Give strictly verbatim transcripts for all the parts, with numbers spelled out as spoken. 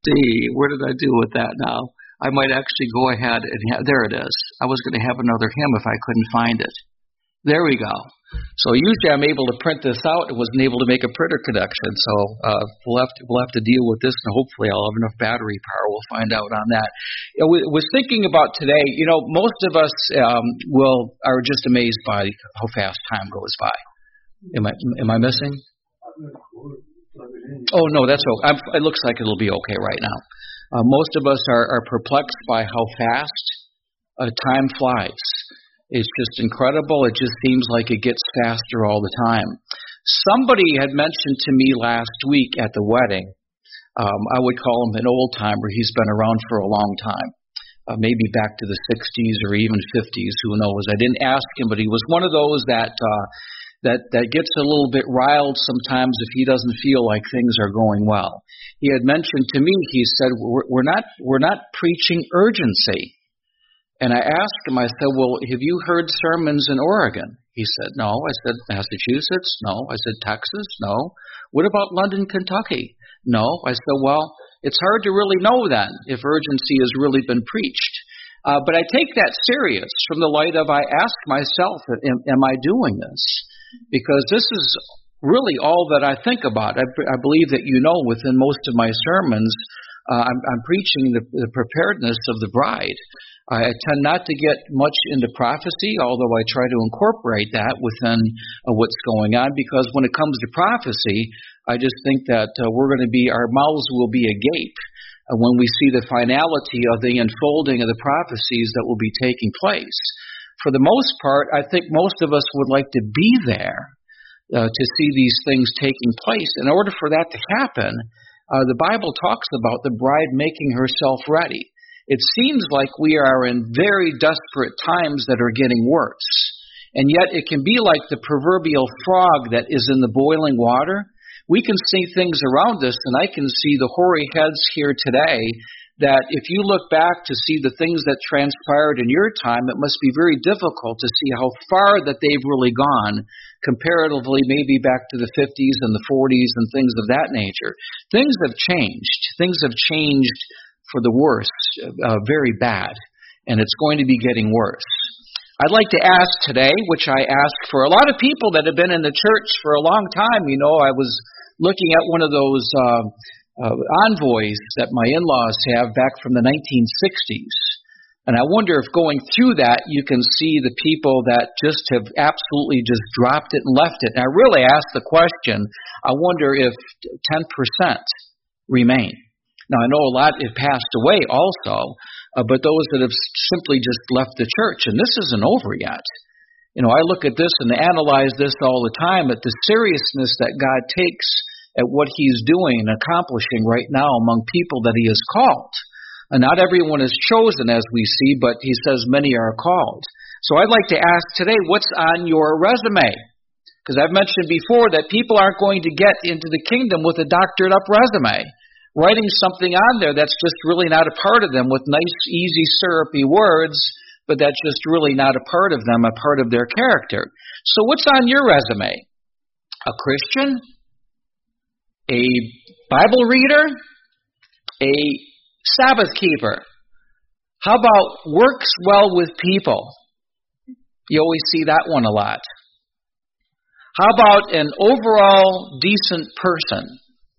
see. Where did I do with that now? I might actually go ahead and have, there it is. I was going to have another hymn if I couldn't find it. There we go. So usually I'm able to print this out. I wasn't able to make a printer connection, so uh, we'll have to we'll have to deal with this, and hopefully I'll have enough battery power. We'll find out on that. You know, we was thinking about today. You know, most of us um, will are just amazed by how fast time goes by. Am I am I missing? Oh no, that's okay. I'm, it looks like it'll be okay right now. Uh, most of us are, are perplexed by how fast uh, time flies. It's just incredible. It just seems like it gets faster all the time. Somebody had mentioned to me last week at the wedding, um, I would call him an old-timer. He's been around for a long time, uh, maybe back to the sixties or even fifties, who knows. I didn't ask him, but he was one of those that uh, that, that gets a little bit riled sometimes if he doesn't feel like things are going well. He had mentioned to me, he said, we're, we're not we're not preaching urgency. And I asked him, I said, well, have you heard sermons in Oregon? He said, no. I said, Massachusetts? No. I said, Texas? No. What about London, Kentucky? No. I said, well, it's hard to really know then if urgency has really been preached. Uh, but I take that serious from the light of I ask myself, am, am I doing this? Because this is really all that I think about. I, I believe that you know within most of my sermons, uh, I'm, I'm preaching the, the preparedness of the bride. I tend not to get much into prophecy, although I try to incorporate that within uh, what's going on, because when it comes to prophecy, I just think that uh, we're going to be, our mouths will be agape uh, when we see the finality of the unfolding of the prophecies that will be taking place. For the most part, I think most of us would like to be there uh, to see these things taking place. In order for that to happen, uh, the Bible talks about the bride making herself ready. It seems like we are in very desperate times that are getting worse. And yet it can be like the proverbial frog that is in the boiling water. We can see things around us, and I can see the hoary heads here today, that if you look back to see the things that transpired in your time, it must be very difficult to see how far that they've really gone, comparatively maybe back to the fifties and the forties and things of that nature. Things have changed. Things have changed for the worse, uh, very bad, and it's going to be getting worse. I'd like to ask today, which I ask for a lot of people that have been in the church for a long time. You know, I was looking at one of those uh, uh, envoys that my in-laws have back from the nineteen sixties, and I wonder if going through that you can see the people that just have absolutely just dropped it and left it. And I really ask the question, I wonder if ten percent remain. Now, I know a lot have passed away also, uh, but those that have simply just left the church, and this isn't over yet. You know, I look at this and analyze this all the time at the seriousness that God takes at what He's doing and accomplishing right now among people that He has called. And not everyone is chosen, as we see, but He says many are called. So I'd like to ask today, what's on your resume? Because I've mentioned before that people aren't going to get into the kingdom with a doctored-up resume, writing something on there that's just really not a part of them with nice, easy, syrupy words, but that's just really not a part of them, a part of their character. So what's on your resume? A Christian? A Bible reader? A Sabbath keeper? How about works well with people? You always see that one a lot. How about an overall decent person?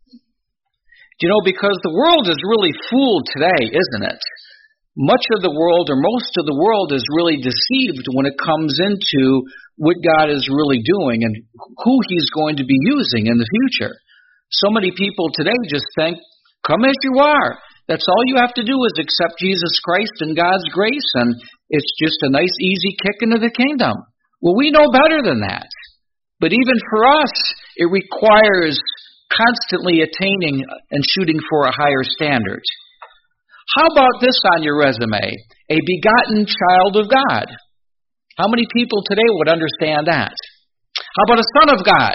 You know, because the world is really fooled today, isn't it? Much of the world, or most of the world, is really deceived when it comes into what God is really doing and who He's going to be using in the future. So many people today just think, come as you are. That's all you have to do is accept Jesus Christ and God's grace, and it's just a nice, easy kick into the kingdom. Well, we know better than that. But even for us, it requires constantly attaining and shooting for a higher standard. How about this on your resume? A begotten child of God. How many people today would understand that? How about a son of God?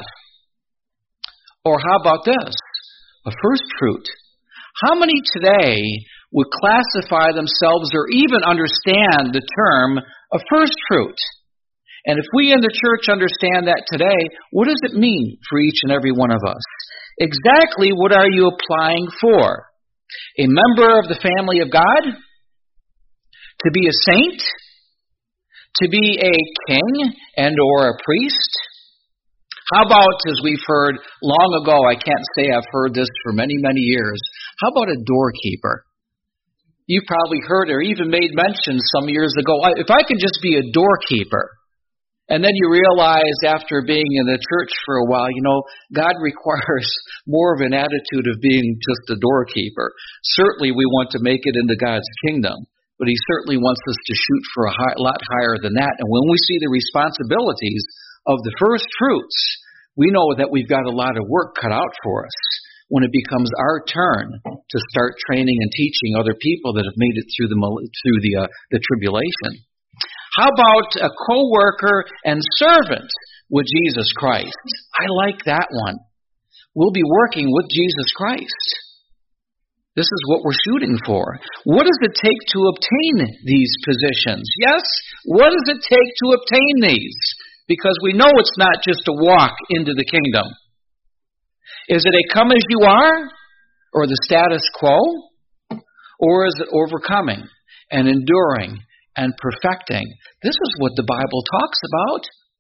Or how about this? A first fruit. How many today would classify themselves or even understand the term a first fruit? And if we in the church understand that today, what does it mean for each and every one of us? Exactly what are you applying for? A member of the family of God? To be a saint? To be a king and or a priest? How about, as we've heard long ago, I can't say I've heard this for many, many years, how about a doorkeeper? You've probably heard or even made mention some years ago, if I could just be a doorkeeper, and then you realize after being in the church for a while, you know, God requires more of an attitude of being just a doorkeeper. Certainly we want to make it into God's kingdom, but He certainly wants us to shoot for a high, lot higher than that. And when we see the responsibilities of the first fruits, we know that we've got a lot of work cut out for us when it becomes our turn to start training and teaching other people that have made it through the through the uh, the tribulation. How about a co-worker and servant with Jesus Christ? I like that one. We'll be working with Jesus Christ. This is what we're shooting for. What does it take to obtain these positions? Yes, what does it take to obtain these? Because we know it's not just a walk into the kingdom. Is it a come as you are, or the status quo? Or is it overcoming and enduring and perfecting? This is what the Bible talks about.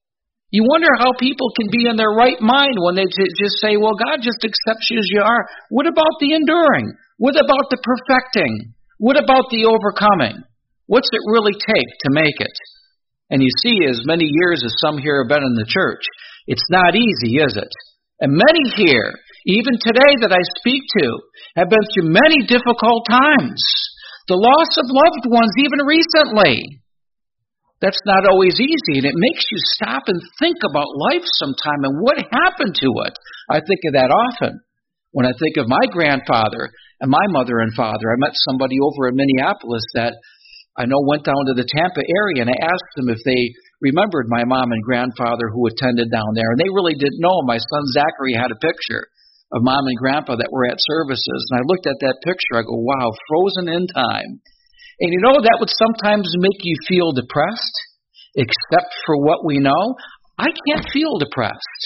You wonder how people can be in their right mind when they just say, well, God just accepts you as you are. What about the enduring? What about the perfecting? What about the overcoming? What's it really take to make it? And you see, as many years as some here have been in the church, it's not easy, is it? And many here, even today that I speak to, have been through many difficult times. The loss of loved ones, even recently. That's not always easy, and it makes you stop and think about life sometime and what happened to it. I think of that often. When I think of my grandfather and my mother and father, I met somebody over in Minneapolis that I know went down to the Tampa area, and I asked them if they remembered my mom and grandfather who attended down there, and they really didn't know. My son Zachary had a picture of mom and grandpa that were at services, and I looked at that picture, I go, wow, frozen in time. And you know, that would sometimes make you feel depressed, except for what we know. I can't feel depressed.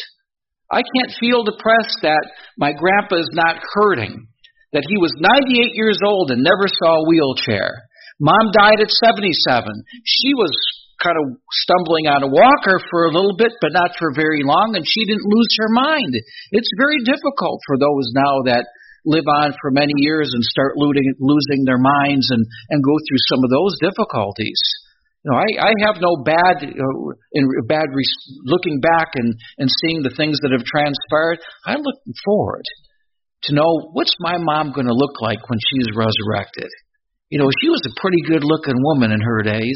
I can't feel depressed that my grandpa is not hurting, that he was ninety-eight years old and never saw a wheelchair. Mom died at seventy-seven. She was kind of stumbling on a walker for a little bit, but not for very long, and she didn't lose her mind. It's very difficult for those now that live on for many years and start losing, losing their minds and, and go through some of those difficulties. You know, I, I have no bad, uh, in bad re- looking back and, and seeing the things that have transpired. I'm looking forward to know what's my mom going to look like when she's resurrected. You know, she was a pretty good-looking woman in her days.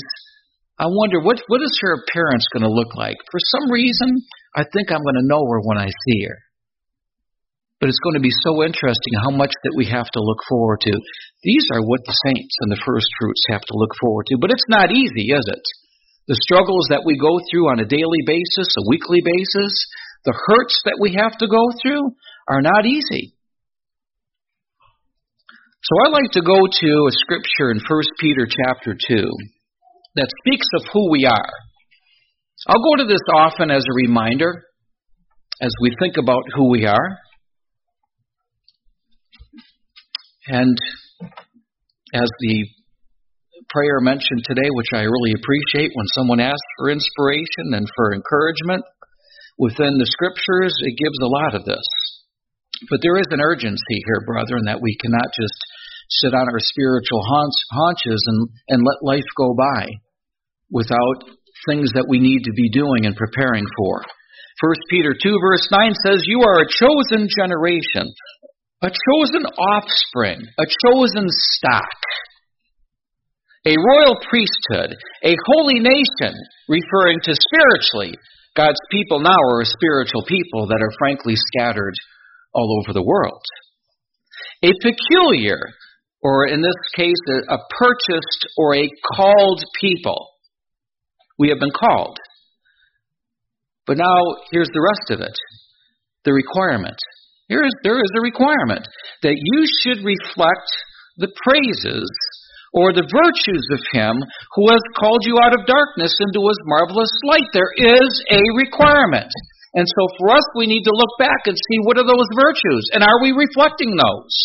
I wonder, what what is her appearance going to look like? For some reason, I think I'm going to know her when I see her. But it's going to be so interesting how much that we have to look forward to. These are what the saints and the first fruits have to look forward to. But it's not easy, is it? The struggles that we go through on a daily basis, a weekly basis, the hurts that we have to go through are not easy. So I like to go to a scripture in First Peter chapter two that speaks of who we are. I'll go to this often as a reminder as we think about who we are. And as the prayer mentioned today, which I really appreciate when someone asks for inspiration and for encouragement within the scriptures, it gives a lot of this. But there is an urgency here, brethren, that we cannot just sit on our spiritual haunches and, and let life go by without things that we need to be doing and preparing for. First Peter two verse nine says, "You are a chosen generation, a chosen offspring, a chosen stock, a royal priesthood, a holy nation," referring to spiritually. God's people now are a spiritual people that are frankly scattered all over the world. A peculiar, or in this case, a, a purchased or a called people. We have been called. But now, here's the rest of it. The requirement. Here is, there is a requirement that you should reflect the praises or the virtues of Him who has called you out of darkness into His marvelous light. There is a requirement. And so for us, we need to look back and see what are those virtues, and are we reflecting those?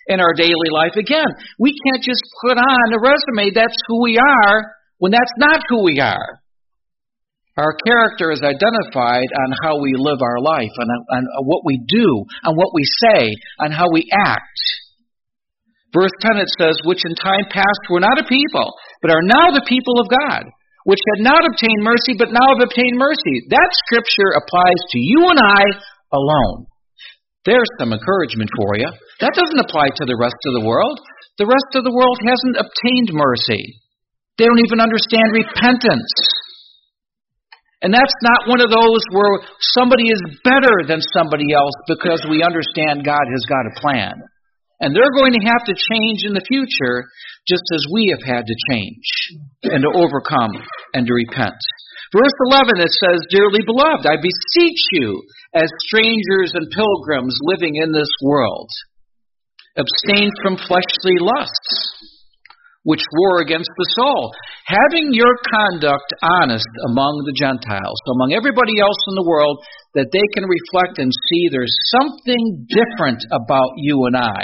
in our daily life. Again, we can't just put on a resume, that's who we are, when that's not who we are. Our character is identified on how we live our life, on, on what we do, on what we say, on how we act. Verse ten, it says, which in time past were not a people, but are now the people of God, which had not obtained mercy, but now have obtained mercy. That scripture applies to you and I alone. There's some encouragement for you. That doesn't apply to the rest of the world. The rest of the world hasn't obtained mercy. They don't even understand repentance. And that's not one of those where somebody is better than somebody else because we understand God has got a plan. And they're going to have to change in the future just as we have had to change and to overcome and to repent. Verse eleven, it says, dearly beloved, I beseech you as strangers and pilgrims living in this world, abstain from fleshly lusts, which war against the soul, having your conduct honest among the Gentiles, so among everybody else in the world, that they can reflect and see there's something different about you and I.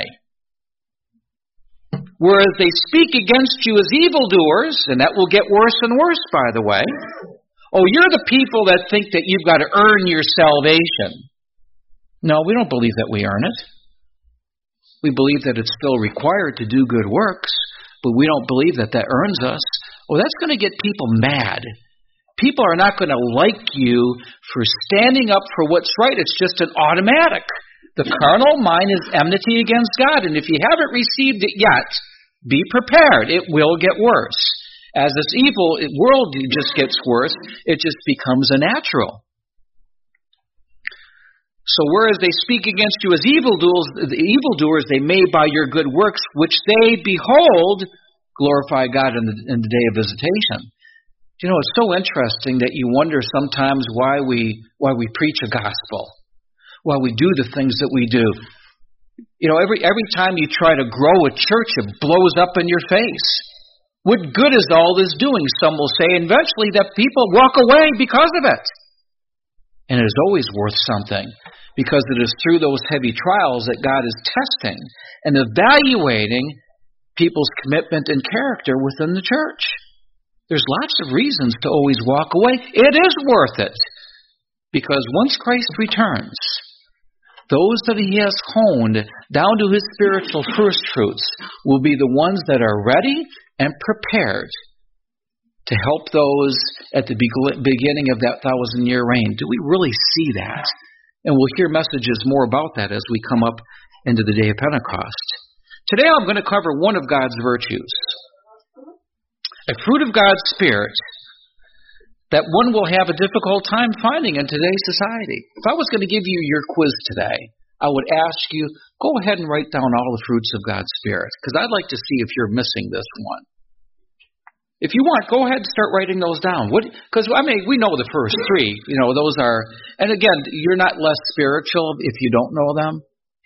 Whereas they speak against you as evildoers, and that will get worse and worse, by the way. Oh, you're the people that think that you've got to earn your salvation. No, we don't believe that we earn it. We believe that it's still required to do good works, but we don't believe that that earns us. Well, that's going to get people mad. People are not going to like you for standing up for what's right. It's just an automatic. The carnal mind is enmity against God, and if you haven't received it yet, be prepared. It will get worse. As this evil world just gets worse, it just becomes a natural. So whereas they speak against you as evildoers, the evildoers, they may by your good works, which they behold, glorify God in the, in the day of visitation. You know, it's so interesting that you wonder sometimes why we why we preach a gospel, why we do the things that we do. You know, every every time you try to grow a church, it blows up in your face. What good is all this doing? Some will say, and eventually that people walk away because of it. And it is always worth something, because it is through those heavy trials that God is testing and evaluating people's commitment and character within the church. There's lots of reasons to always walk away. It is worth it, because once Christ returns, those that he has honed down to his spiritual first fruits will be the ones that are ready and prepared to help those at the beginning of that thousand-year reign. Do we really see that? And we'll hear messages more about that as we come up into the day of Pentecost. Today I'm going to cover one of God's virtues, a fruit of God's Spirit that one will have a difficult time finding in today's society. If I was going to give you your quiz today, I would ask you, go ahead and write down all the fruits of God's Spirit, because I'd like to see if you're missing this one. If you want, go ahead and start writing those down. Because, I mean, we know the first three. You know, those are, and again, you're not less spiritual if you don't know them.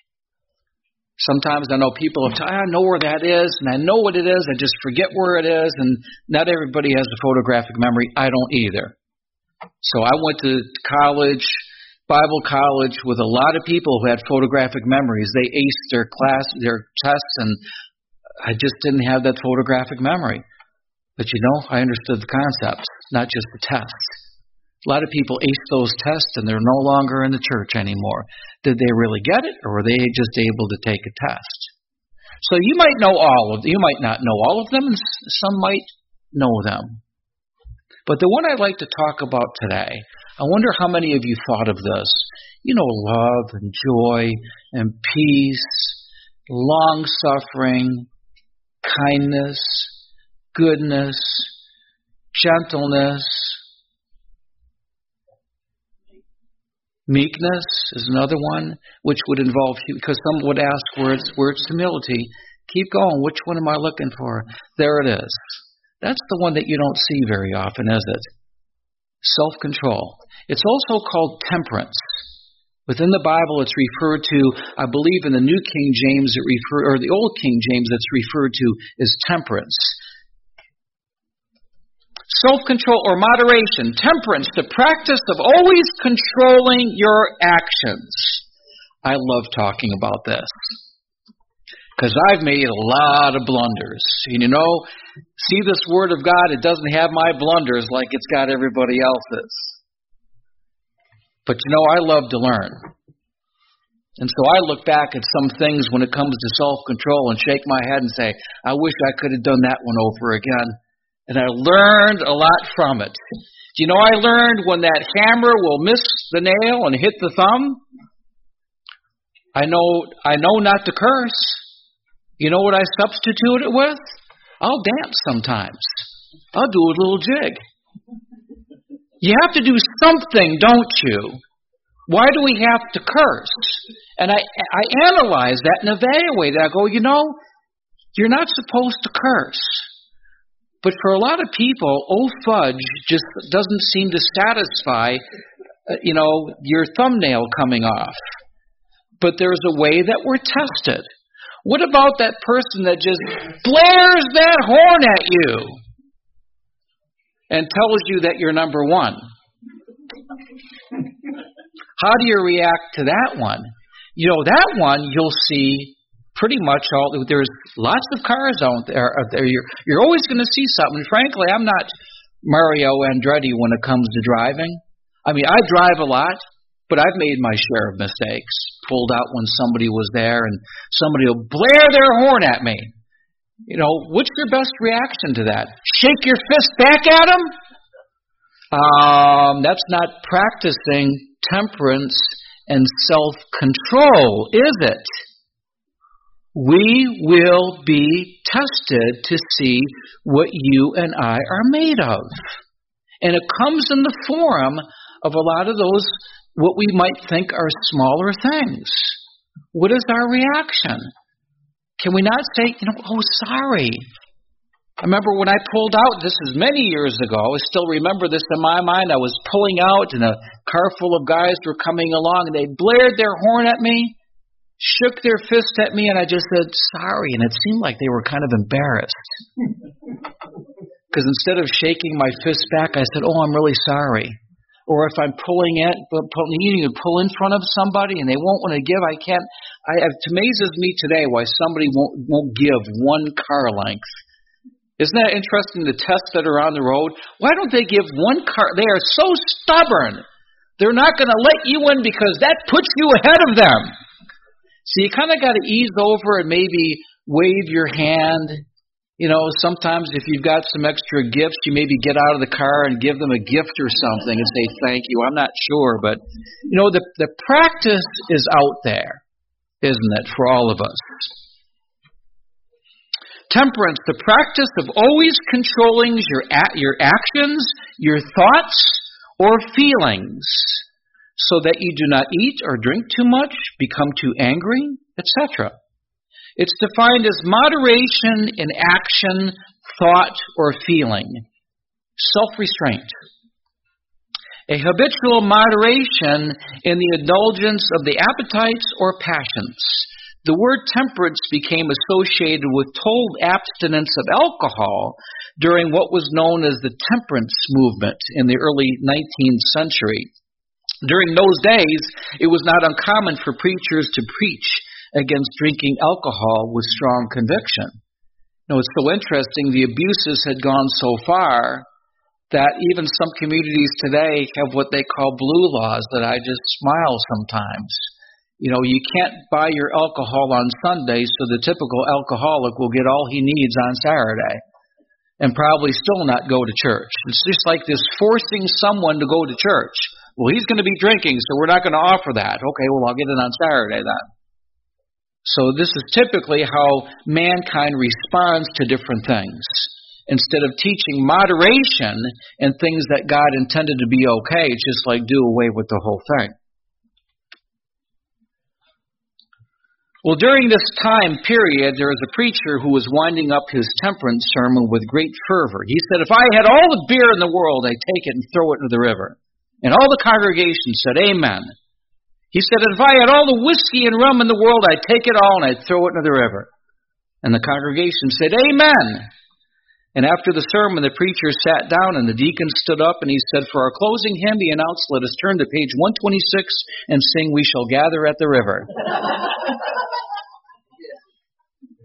Sometimes I know people have, I know where that is, and I know what it is, I just forget where it is, and not everybody has a photographic memory. I don't either. So I went to college, Bible college, with a lot of people who had photographic memories. They aced their class, their tests, and I just didn't have that photographic memory. But you know, I understood the concepts, not just the tests. A lot of people ace those tests and they're no longer in the church anymore. Did they really get it, or were they just able to take a test? So you might know all of them. You might not know all of them, and some might know them. But the one I'd like to talk about today, I wonder how many of you thought of this. You know, love and joy and peace, long-suffering, kindness, goodness, gentleness. Meekness is another one, which would involve, because some would ask where it's, where it's humility. Keep going. Which one am I looking for? There it is. That's the one that you don't see very often, is it? Self-control. It's also called temperance. Within the Bible, it's referred to, I believe in the New King James, it refer, or the Old King James, it's referred to as temperance. Self-control or moderation, temperance, the practice of always controlling your actions. I love talking about this. because I've made a lot of blunders. And you know, see this Word of God, it doesn't have my blunders like it's got everybody else's. But you know, I love to learn. And so I look back at some things when it comes to self-control and shake my head and say, I wish I could have done that one over again. And I learned a lot from it. Do you know I learned when that hammer will miss the nail and hit the thumb? I know I know not to curse. You know what I substitute it with? I'll dance sometimes. I'll do a little jig. You have to do something, don't you? Why do we have to curse? And I, I analyze that and evaluate it. I go, you know, you're not supposed to curse. But for a lot of people, old fudge just doesn't seem to satisfy, uh, you know, your thumbnail coming off. But there's a way that we're tested. What about that person that just blares that horn at you and tells you that you're number one? How do you react to that one? You know, that one you'll see pretty much all. There's lots of cars out there. Out there. You're, you're always going to see something. Frankly, I'm not Mario Andretti when it comes to driving. I mean, I drive a lot, but I've made my share of mistakes. Pulled out when somebody was there, and somebody will blare their horn at me. You know, what's your best reaction to that? Shake your fist back at them? Um, that's not practicing temperance and self-control, is it? We will be tested to see what you and I are made of. And it comes in the form of a lot of those, what we might think are smaller things. What is our reaction? Can we not say, you know, oh, sorry. I remember when I pulled out, this is many years ago, I still remember this in my mind. I was pulling out and a car full of guys were coming along and they blared their horn at me, shook their fist at me, and I just said, sorry. And it seemed like they were kind of embarrassed. Because instead of shaking my fist back, I said, oh, I'm really sorry. Or if I'm pulling it, needing to pull in front of somebody and they won't want to give, I can't. I, it amazes me today why somebody won't, won't give one car length. Isn't that interesting, the tests that are on the road? Why don't they give one car? They are so stubborn. They're not going to let you in because that puts you ahead of them. So you kind of got to ease over and maybe wave your hand. You know, sometimes if you've got some extra gifts, you maybe get out of the car and give them a gift or something and say thank you. I'm not sure, but, you know, the, the practice is out there, isn't it, for all of us? Temperance, the practice of always controlling your your actions, your thoughts, or feelings, so that you do not eat or drink too much, become too angry, et cetera. It's defined as moderation in action, thought, or feeling. Self-restraint. A habitual moderation in the indulgence of the appetites or passions. The word temperance became associated with total abstinence of alcohol during what was known as the temperance movement in the early nineteenth century. During those days, it was not uncommon for preachers to preach against drinking alcohol with strong conviction. You know, it's so interesting, the abuses had gone so far that even some communities today have what they call blue laws that I just smile sometimes. You know, you can't buy your alcohol on Sunday, so the typical alcoholic will get all he needs on Saturday and probably still not go to church. It's just like this forcing someone to go to church. Well, he's going to be drinking, so we're not going to offer that. Okay, well, I'll get it on Saturday then. So this is typically how mankind responds to different things. Instead of teaching moderation and things that God intended to be okay, it's just like do away with the whole thing. Well, during this time period, there was a preacher who was winding up his temperance sermon with great fervor. He said, if I had all the beer in the world, I'd take it and throw it into the river. And all the congregation said, amen. He said, if I had all the whiskey and rum in the world, I'd take it all and I'd throw it into the river. And the congregation said, amen. And after the sermon, the preacher sat down and the deacon stood up and he said, for our closing hymn, he announced, let us turn to page one twenty-six and sing, We Shall Gather at the River.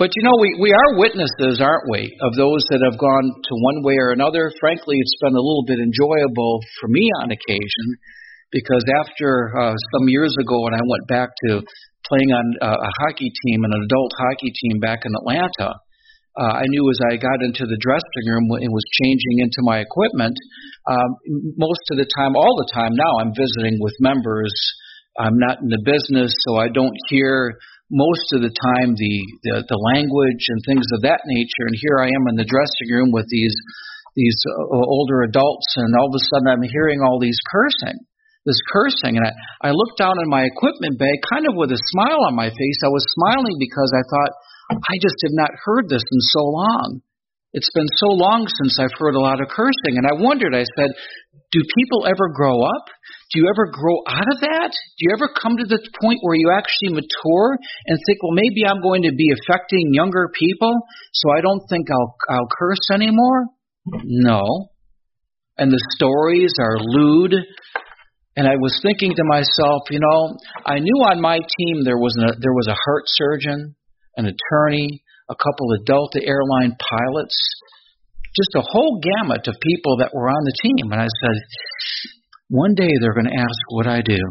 But, you know, we, we are witnesses, aren't we, of those that have gone to one way or another. Frankly, it's been a little bit enjoyable for me on occasion, because after uh, some years ago when I went back to playing on uh, a hockey team, an adult hockey team back in Atlanta, uh, I knew as I got into the dressing room and was changing into my equipment, um, most of the time, all the time now, I'm visiting with members. I'm not in the business, so I don't hear most of the time the, the the language and things of that nature. And here I am in the dressing room with these these uh, older adults, and all of a sudden I'm hearing all these cursing, this cursing. And I, I looked down in my equipment bag kind of with a smile on my face. I was smiling because I thought, I just have not heard this in so long. It's been so long since I've heard a lot of cursing. And I wondered, I said, do people ever grow up? Do you ever grow out of that? Do you ever come to the point where you actually mature and think, well, maybe I'm going to be affecting younger people, so I don't think I'll I'll curse anymore? No. And the stories are lewd. And I was thinking to myself, you know, I knew on my team there was a, there was a heart surgeon, an attorney, a couple of Delta airline pilots, just a whole gamut of people that were on the team. And I said, one day they're going to ask what I do.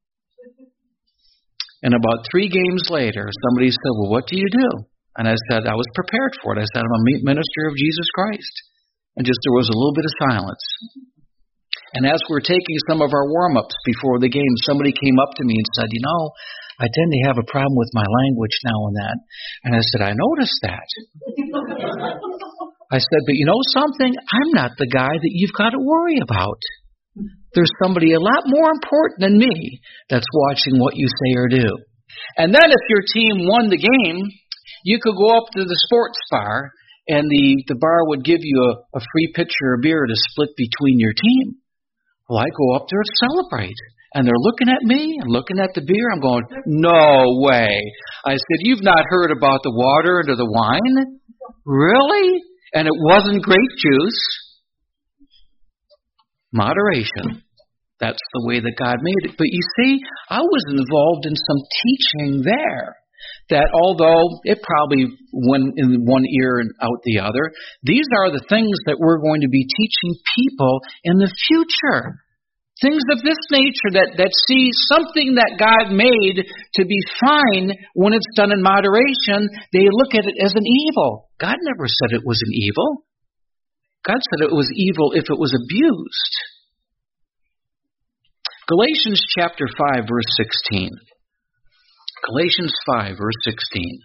And about three games later, somebody said, well, what do you do? And I said, I was prepared for it. I said, I'm a minister of Jesus Christ. And just there was a little bit of silence. And as we're taking some of our warm-ups before the game, somebody came up to me and said, you know, I tend to have a problem with my language now and then. And I said, I noticed that. I said, but you know something? I'm not the guy that you've got to worry about. There's somebody a lot more important than me that's watching what you say or do. And then if your team won the game, you could go up to the sports bar, and the, the bar would give you a, a free pitcher of beer to split between your team. Well, I go up there to celebrate. And they're looking at me and looking at the beer. I'm going, no way. I said, you've not heard about the water or the wine? Really? And it wasn't grape juice. Moderation. That's the way that God made it. But you see, I was involved in some teaching there that although it probably went in one ear and out the other, these are the things that we're going to be teaching people in the future. Things of this nature that, that see something that God made to be fine when it's done in moderation, they look at it as an evil. God never said it was an evil. God said it was evil if it was abused. Galatians chapter five, verse sixteen. Galatians five, verse sixteen.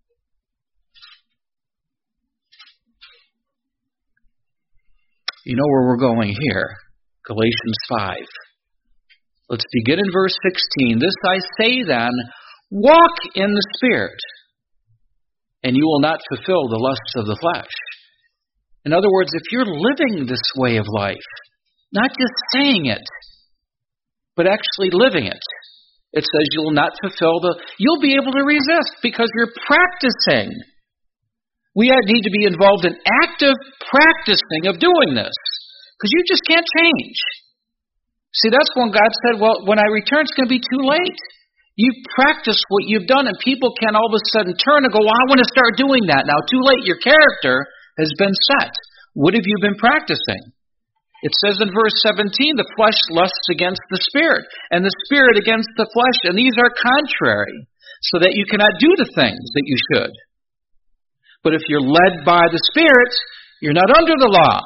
You know where we're going here. Galatians five. Let's begin in verse sixteen. This I say then, walk in the Spirit, and you will not fulfill the lusts of the flesh. In other words, if you're living this way of life, not just saying it, but actually living it, it says you will not fulfill the, you'll be able to resist because you're practicing. We need to be involved in active practicing of doing this. Because you just can't change. See, that's when God said, well, when I return, it's going to be too late. You've practiced what you've done, and people can all of a sudden turn and go, well, I want to start doing that now. Too late. Your character has been set. What have you been practicing? It says in verse seventeen, the flesh lusts against the Spirit, and the Spirit against the flesh, and these are contrary, so that you cannot do the things that you should. But if you're led by the Spirit, you're not under the law.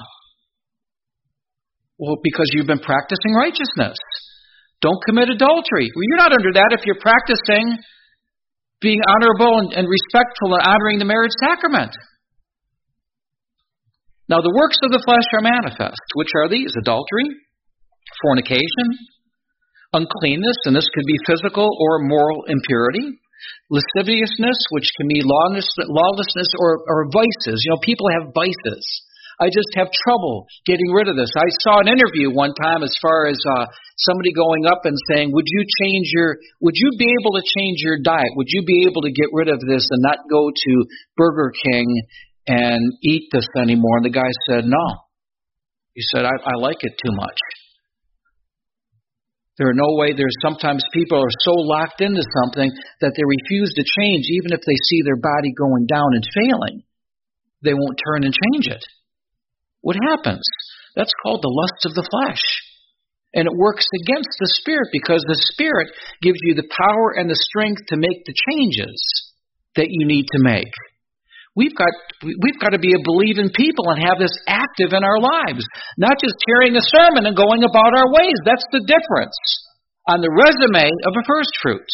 Well, because you've been practicing righteousness. Don't commit adultery. Well, you're not under that if you're practicing being honorable and, and respectful and honoring the marriage sacrament. Now, the works of the flesh are manifest, which are these: adultery, fornication, uncleanness, and this could be physical or moral impurity, lasciviousness, which can be lawlessness or, or vices. You know, people have vices. I just have trouble getting rid of this. I saw an interview one time as far as uh, somebody going up and saying, would you change your, would you be able to change your diet? Would you be able to get rid of this and not go to Burger King and eat this anymore? And the guy said, no. He said, I, I like it too much. There are no way. There's sometimes people are so locked into something that they refuse to change, even if they see their body going down and failing. They won't turn and change it. What happens? That's called the lust of the flesh. And it works against the Spirit because the Spirit gives you the power and the strength to make the changes that you need to make. We've got we've got to be a believing people and have this active in our lives, not just hearing a sermon and going about our ways. That's the difference on the resume of a first fruit.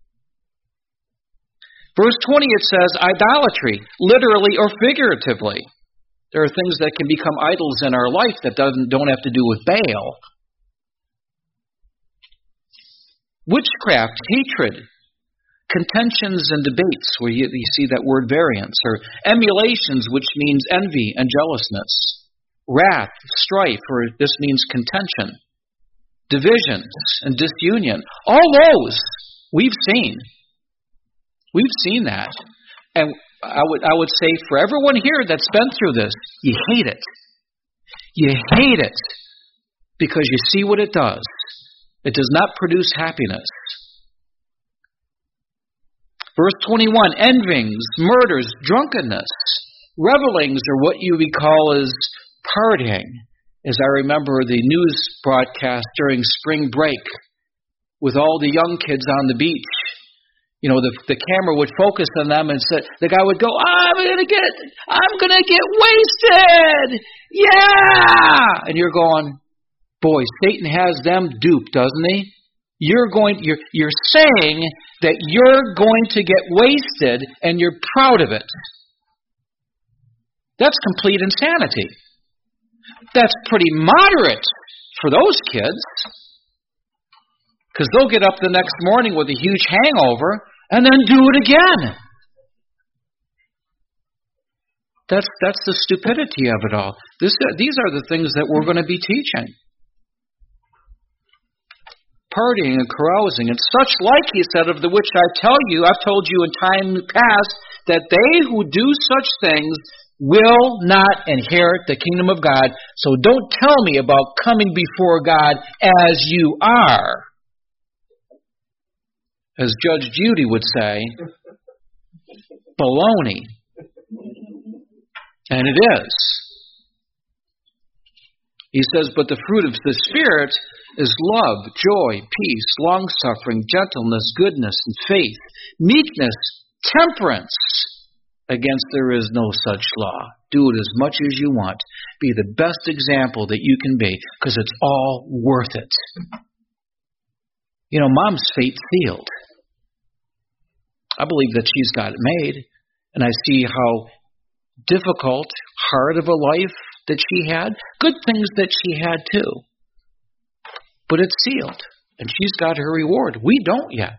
Verse twenty, it says idolatry, literally or figuratively. There are things that can become idols in our life that doesn't don't have to do with Baal. Witchcraft, hatred, contentions and debates, where you, you see that word variance, or emulations, which means envy and jealousness, wrath, strife, or this means contention, divisions and disunion. All those we've seen. We've seen that. And I would I would say for everyone here that's been through this, you hate it. You hate it because you see what it does. It does not produce happiness. Verse twenty-one, envyings, murders, drunkenness, revelings, or what you would call as partying. As I remember the news broadcast during spring break with all the young kids on the beach. You know, the the camera would focus on them and say, the guy would go, I'm gonna get I'm gonna get wasted. Yeah, and you're going, boy, Satan has them duped, doesn't he? You're going you're you're saying that you're going to get wasted and you're proud of it. That's complete insanity. That's pretty moderate for those kids. Because they'll get up the next morning with a huge hangover and then do it again. That's that's the stupidity of it all. This these are the things that we're going to be teaching. Partying and carousing, and such like, he said, of the which I tell you, I've told you in time past, that they who do such things will not inherit the kingdom of God. So don't tell me about coming before God as you are. As Judge Judy would say, baloney. And it is. He says, but the fruit of the Spirit is love, joy, peace, long-suffering, gentleness, goodness, and faith, meekness, temperance. Against there is no such law. Do it as much as you want. Be the best example that you can be, because it's all worth it. You know, Mom's fate's sealed. I believe that she's got it made, and I see how difficult, hard of a life that she had. Good things that she had too. But it's sealed, and she's got her reward. We don't yet.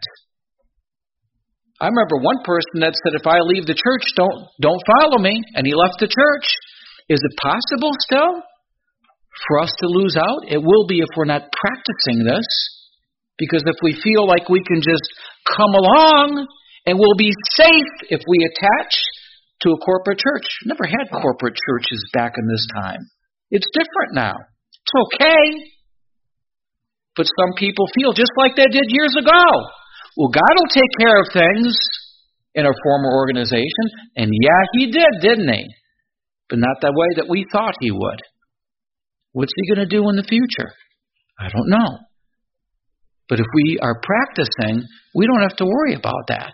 I remember one person that said, if I leave the church, don't don't follow me, and he left the church. Is it possible still for us to lose out? It will be if we're not practicing this, because if we feel like we can just come along and we'll be safe if we attach to a corporate church. Never had corporate churches back in this time. It's different now. It's okay. But some people feel just like they did years ago. Well, God will take care of things in our former organization. And yeah, He did, didn't He? But not the way that we thought He would. What's He going to do in the future? I don't know. But if we are practicing, we don't have to worry about that.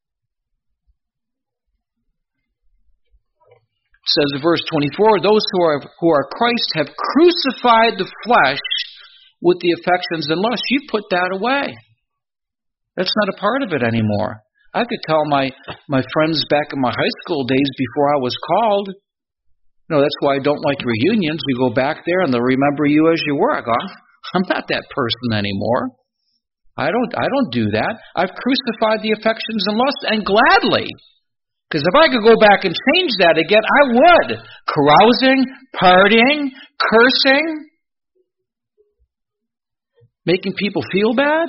It says in verse twenty-four, those who are who are Christ have crucified the flesh with the affections and lusts. You put that away. That's not a part of it anymore. I could tell my, my friends back in my high school days before I was called, you know, that's why I don't like reunions. We go back there and they'll remember you as you were. I go, I'm not that person anymore. I don't I don't do that. I've crucified the affections and lusts, and gladly. Because if I could go back and change that again, I would. Carousing, partying, cursing, making people feel bad.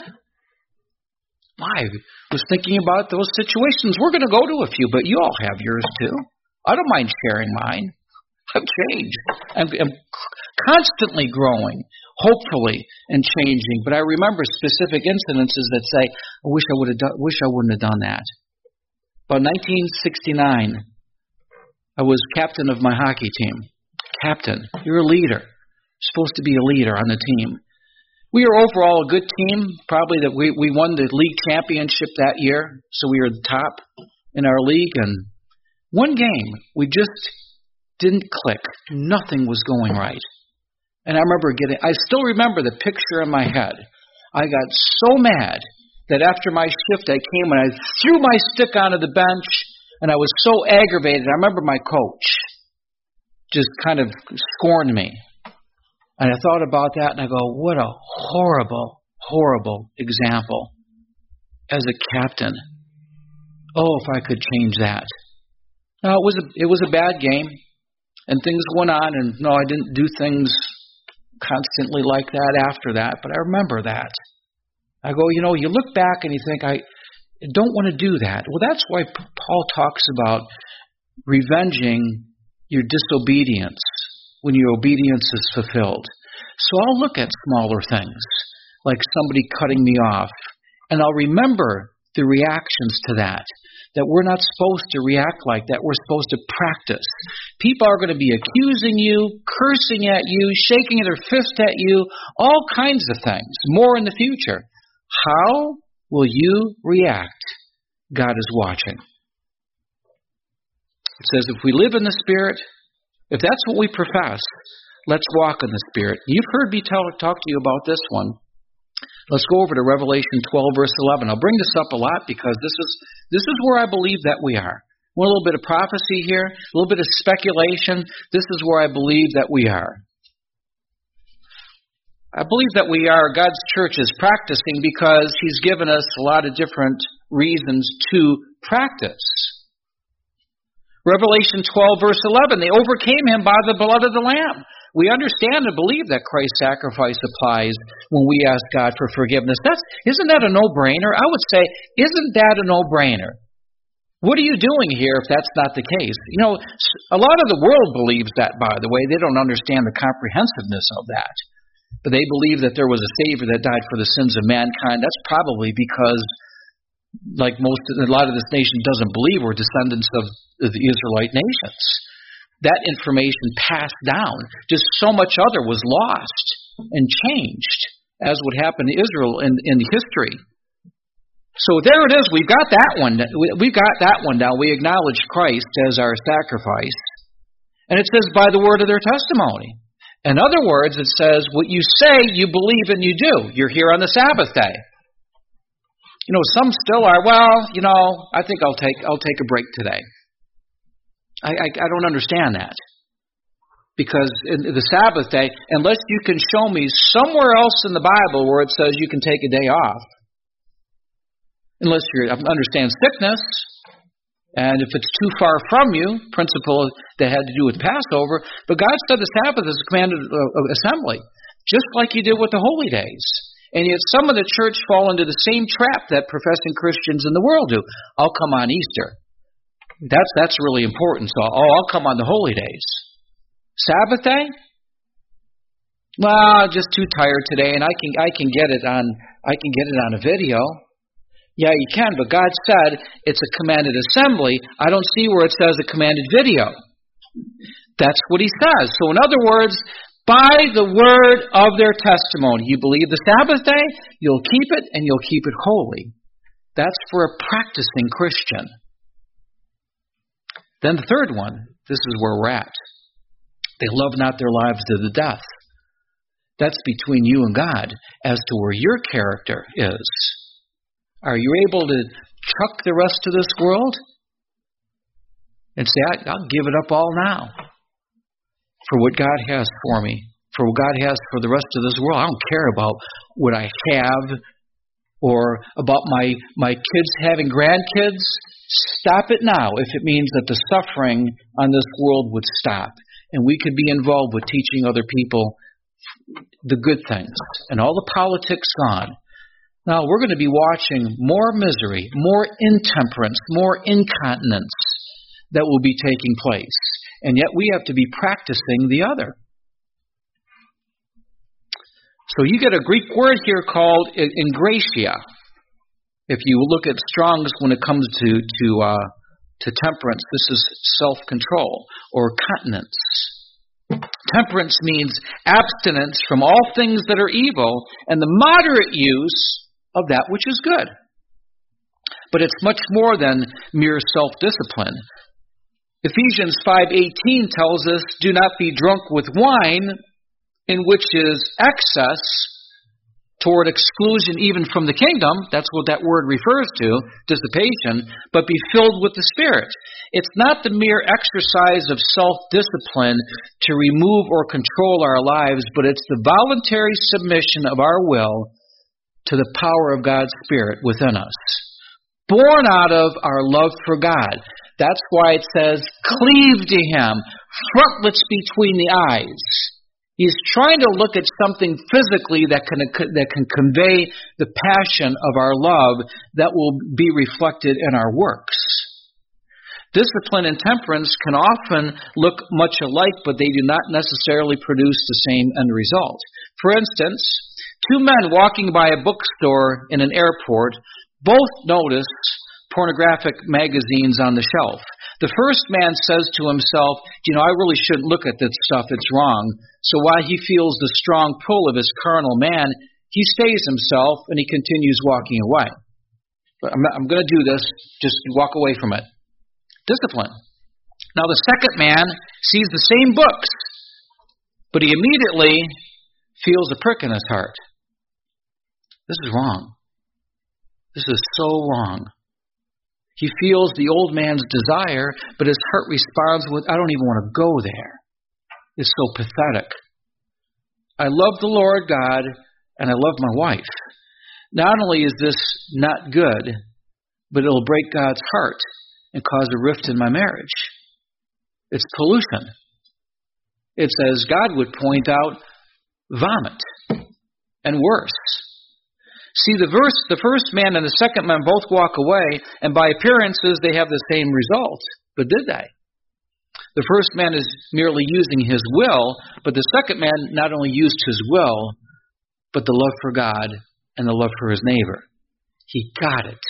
I was thinking about those situations. We're going to go to a few, but you all have yours too. I don't mind sharing mine. I've changed. I'm, I'm constantly growing. hopefully, and changing. But I remember specific incidences that say, I wish I would have done, wish I wouldn't have done that. About nineteen sixty-nine, I was captain of my hockey team. Captain, you're a leader. You're supposed to be a leader on the team. We were overall a good team. Probably that we, we won the league championship that year, so we were the top in our league. And one game, we just didn't click. Nothing was going right. And I remember getting, I still remember the picture in my head. I got so mad that after my shift I came and I threw my stick onto the bench, and I was so aggravated. I remember my coach just kind of scorned me. And I thought about that and I go, what a horrible, horrible example as a captain. Oh, if I could change that. Now, it was a, it was a bad game, and things went on, and no, I didn't do things constantly like that after that, but I remember that. I go, you know, you look back and you think, I don't want to do that. Well, that's why Paul talks about revenging your disobedience when your obedience is fulfilled. So I'll look at smaller things, like somebody cutting me off, and I'll remember the reactions to that, that we're not supposed to react like that. We're supposed to practice. People are going to be accusing you, cursing at you, shaking their fist at you, all kinds of things, more in the future. How will you react? God is watching. It says if we live in the Spirit, if that's what we profess, let's walk in the Spirit. You've heard me tell, talk to you about this one. Let's go over to Revelation twelve, verse eleven. I'll bring this up a lot because this is this is where I believe that we are. Well, a little bit of prophecy here, a little bit of speculation. This is where I believe that we are. I believe that we are, God's church is practicing because He's given us a lot of different reasons to practice. Revelation twelve, verse eleven, they overcame Him by the blood of the Lamb. We understand and believe that Christ's sacrifice applies when we ask God for forgiveness. That's, isn't that a no-brainer? I would say, isn't that a no-brainer? What are you doing here if that's not the case? You know, a lot of the world believes that, by the way. They don't understand the comprehensiveness of that. But they believe that there was a Savior that died for the sins of mankind. That's probably because, like most, a lot of this nation doesn't believe we're descendants of the Israelite nations. That information passed down. Just so much other was lost and changed, as would happen to Israel in, in history. So there it is. We've got that one. We've got that one down. We acknowledge Christ as our sacrifice. And it says, by the word of their testimony. In other words, it says, what you say, you believe and you do. You're here on the Sabbath day. You know, some still are, well, you know, I think I'll take I'll take a break today. I, I, I don't understand that. Because in the Sabbath day, unless you can show me somewhere else in the Bible where it says you can take a day off, unless you understand sickness, and if it's too far from you, principle that had to do with Passover, but God said the Sabbath is a commanded uh, assembly, just like He did with the holy days. And yet some of the church fall into the same trap that professing Christians in the world do. I'll come on Easter. That's that's really important. So, oh, I'll come on the holy days. Sabbath day? Well, just too tired today, and I can I can get it on I can get it on a video. Yeah, you can, but God said it's a commanded assembly. I don't see where it says a commanded video. That's what He says. So, in other words, by the word of their testimony, you believe the Sabbath day, you'll keep it, and you'll keep it holy. That's for a practicing Christian. Then the third one, this is where we're at. They love not their lives to the death. That's between you and God as to where your character is. Are you able to chuck the rest of this world and say, I'll give it up all now for what God has for me, for what God has for the rest of this world? I don't care about what I have or about my, my kids having grandkids. Stop it now if it means that the suffering on this world would stop and we could be involved with teaching other people the good things and all the politics gone. Now, we're going to be watching more misery, more intemperance, more incontinence that will be taking place. And yet we have to be practicing the other. So you get a Greek word here called ingratia. If you look at Strong's when it comes to to uh, to temperance, this is self-control or continence. Temperance means abstinence from all things that are evil and the moderate use of that which is good. But it's much more than mere self-discipline. Ephesians five eighteen tells us, "Do not be drunk with wine, in which is excess toward exclusion even from the kingdom." That's what that word refers to, dissipation. "But be filled with the Spirit." It's not the mere exercise of self-discipline to remove or control our lives, but it's the voluntary submission of our will to the power of God's Spirit within us, born out of our love for God. That's why it says, cleave to Him, frontlets between the eyes. He's trying to look at something physically that can, that can convey the passion of our love that will be reflected in our works. Discipline and temperance can often look much alike, but they do not necessarily produce the same end result. For instance, two men walking by a bookstore in an airport both notice pornographic magazines on the shelf. The first man says to himself, you know, I really shouldn't look at this stuff, it's wrong. So while he feels the strong pull of his carnal man, he stays himself and he continues walking away. But I'm, I'm going to do this, just walk away from it. Discipline. Now the second man sees the same books, but he immediately feels a prick in his heart. This is wrong. This is so wrong. He feels the old man's desire, but his heart responds with, I don't even want to go there. It's so pathetic. I love the Lord God, and I love my wife. Not only is this not good, but it'll break God's heart and cause a rift in my marriage. It's pollution. It's, as God would point out, vomit, and worse. See, the verse, the first man and the second man both walk away, and by appearances they have the same result. But did they? The first man is merely using his will, but the second man not only used his will, but the love for God and the love for his neighbor. He got it.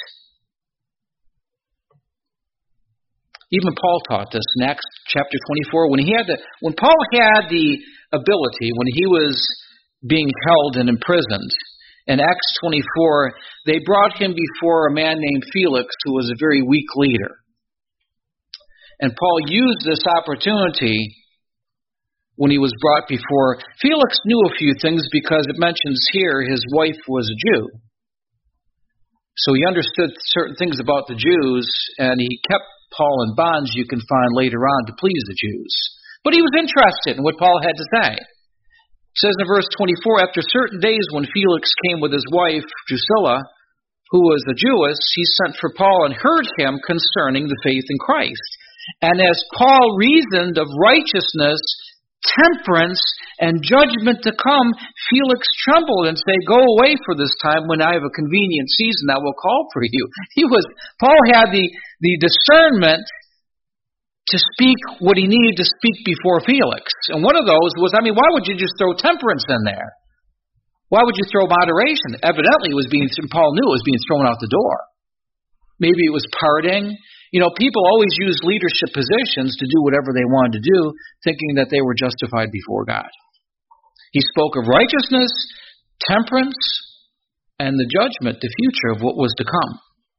Even Paul taught this in Acts chapter twenty-four. When he had the, when Paul had the ability, when he was being held and imprisoned, in Acts twenty-four, they brought him before a man named Felix, who was a very weak leader. And Paul used this opportunity when he was brought before. Felix knew a few things because it mentions here his wife was a Jew. So he understood certain things about the Jews, and he kept Paul in bonds, you can find later on, to please the Jews. But he was interested in what Paul had to say. It says in verse twenty-four, after certain days when Felix came with his wife Drusilla, who was a Jewess, he sent for Paul and heard him concerning the faith in Christ. And as Paul reasoned of righteousness, temperance, and judgment to come, Felix trembled and said, go away for this time, when I have a convenient season I will call for you. He was, Paul had the, the discernment to speak what he needed to speak before Felix. And one of those was, I mean, why would you just throw temperance in there? Why would you throw moderation? Evidently it was being, Paul knew it was being thrown out the door. Maybe it was partying. You know, people always use leadership positions to do whatever they wanted to do, thinking that they were justified before God. He spoke of righteousness, temperance, and the judgment, the future of what was to come.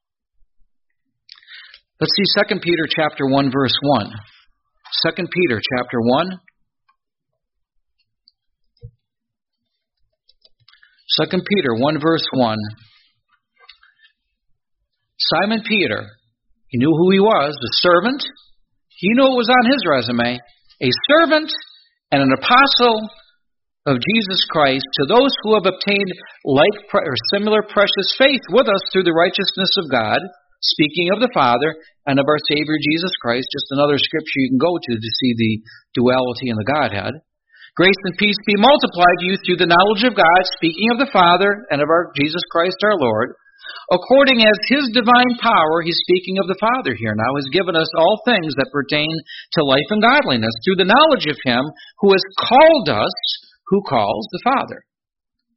Let's see Second Peter chapter one, verse one. Second Peter chapter one. Second Peter one, verse one. Simon Peter, he knew who he was, the servant. He knew it was on his resume. A servant and an apostle of Jesus Christ, to those who have obtained like or similar precious faith with us through the righteousness of God, speaking of the Father and of our Savior Jesus Christ. Just another scripture you can go to to see the duality in the Godhead. Grace and peace be multiplied to you through the knowledge of God, speaking of the Father and of our Jesus Christ our Lord. According as His divine power, He's speaking of the Father here now, has given us all things that pertain to life and godliness through the knowledge of Him who has called us, who calls the Father.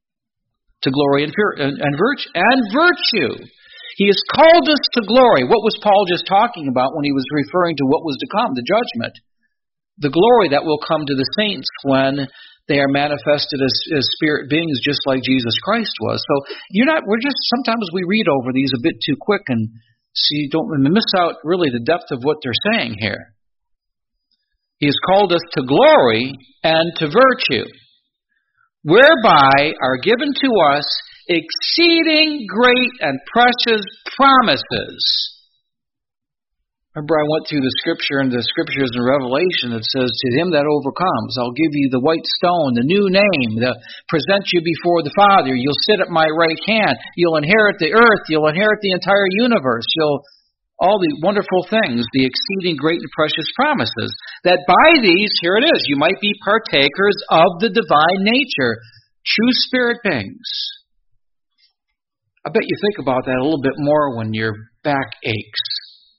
to glory and, vir- and, and, virtue, and virtue. He has called us to glory. What was Paul just talking about when he was referring to what was to come, the judgment? The glory that will come to the saints when they are manifested as, as spirit beings, just like Jesus Christ was. So you're not. We're just sometimes we read over these a bit too quick, and so you don't miss out really the depth of what they're saying here. He has called us to glory and to virtue, whereby are given to us exceeding great and precious promises. Remember, I went through the scripture and the scriptures in Revelation that says, to him that overcomes, I'll give you the white stone, the new name, the present you before the Father. You'll sit at my right hand. You'll inherit the earth. You'll inherit the entire universe. You'll all the wonderful things, the exceeding great and precious promises, that by these, here it is, you might be partakers of the divine nature, true spirit beings. I bet you think about that a little bit more when your back aches.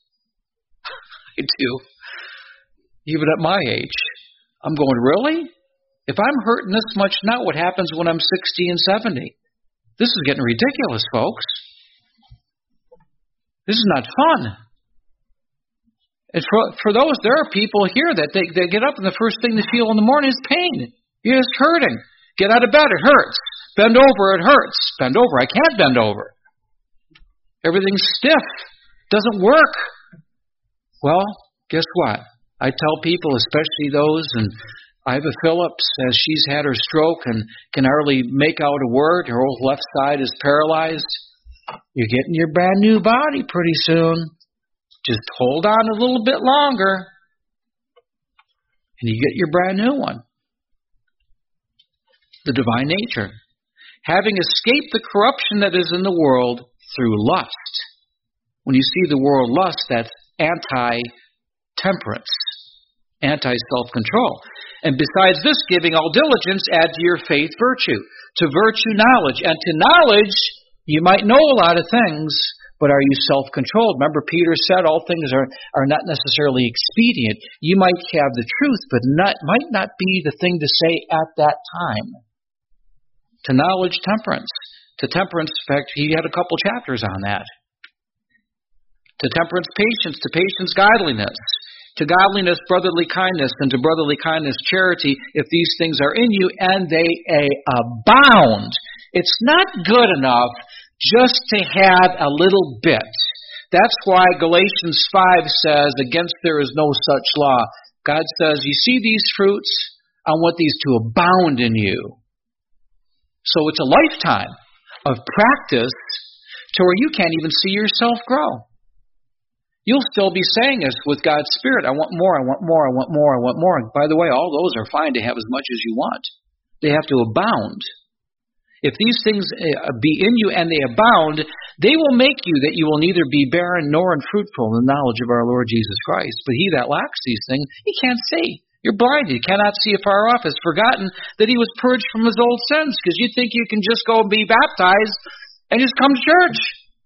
I do. Even at my age. I'm going, really? If I'm hurting this much now, what happens when I'm sixty and seventy? This is getting ridiculous, folks. This is not fun. And for, for those, there are people here that they, they get up and the first thing they feel in the morning is pain. You're just hurting. Get out of bed, it hurts. Bend over, it hurts. Bend over, I can't bend over. Everything's stiff. Doesn't work. Well, guess what? I tell people, especially those, and Iva Phillips, as she's had her stroke and can hardly make out a word, her whole left side is paralyzed. You're getting your brand new body pretty soon. Just hold on a little bit longer, and you get your brand new one. The divine nature. Having escaped the corruption that is in the world through lust. When you see the world lust, that's anti-temperance, anti-self-control. And besides this, giving all diligence, add to your faith virtue. To virtue, knowledge. And to knowledge, you might know a lot of things, but are you self-controlled? Remember, Peter said all things are, are not necessarily expedient. You might have the truth, but not might not be the thing to say at that time. To knowledge, temperance. To temperance, in fact, he had a couple chapters on that. To temperance, patience. To patience, godliness. To godliness, brotherly kindness. And to brotherly kindness, charity, if these things are in you, and they abound. It's not good enough just to have a little bit. That's why Galatians five says, against there is no such law. God says, you see these fruits? I want these to abound in you. So it's a lifetime of practice to where you can't even see yourself grow. You'll still be saying this with God's Spirit. I want more, I want more, I want more, I want more. And by the way, all those are fine to have as much as you want. They have to abound. If these things be in you and they abound, they will make you that you will neither be barren nor unfruitful in the knowledge of our Lord Jesus Christ. But he that lacks these things, he can't see. You're blinded. You cannot see afar off. Has forgotten that he was purged from his old sins, because you think you can just go and be baptized and just come to church.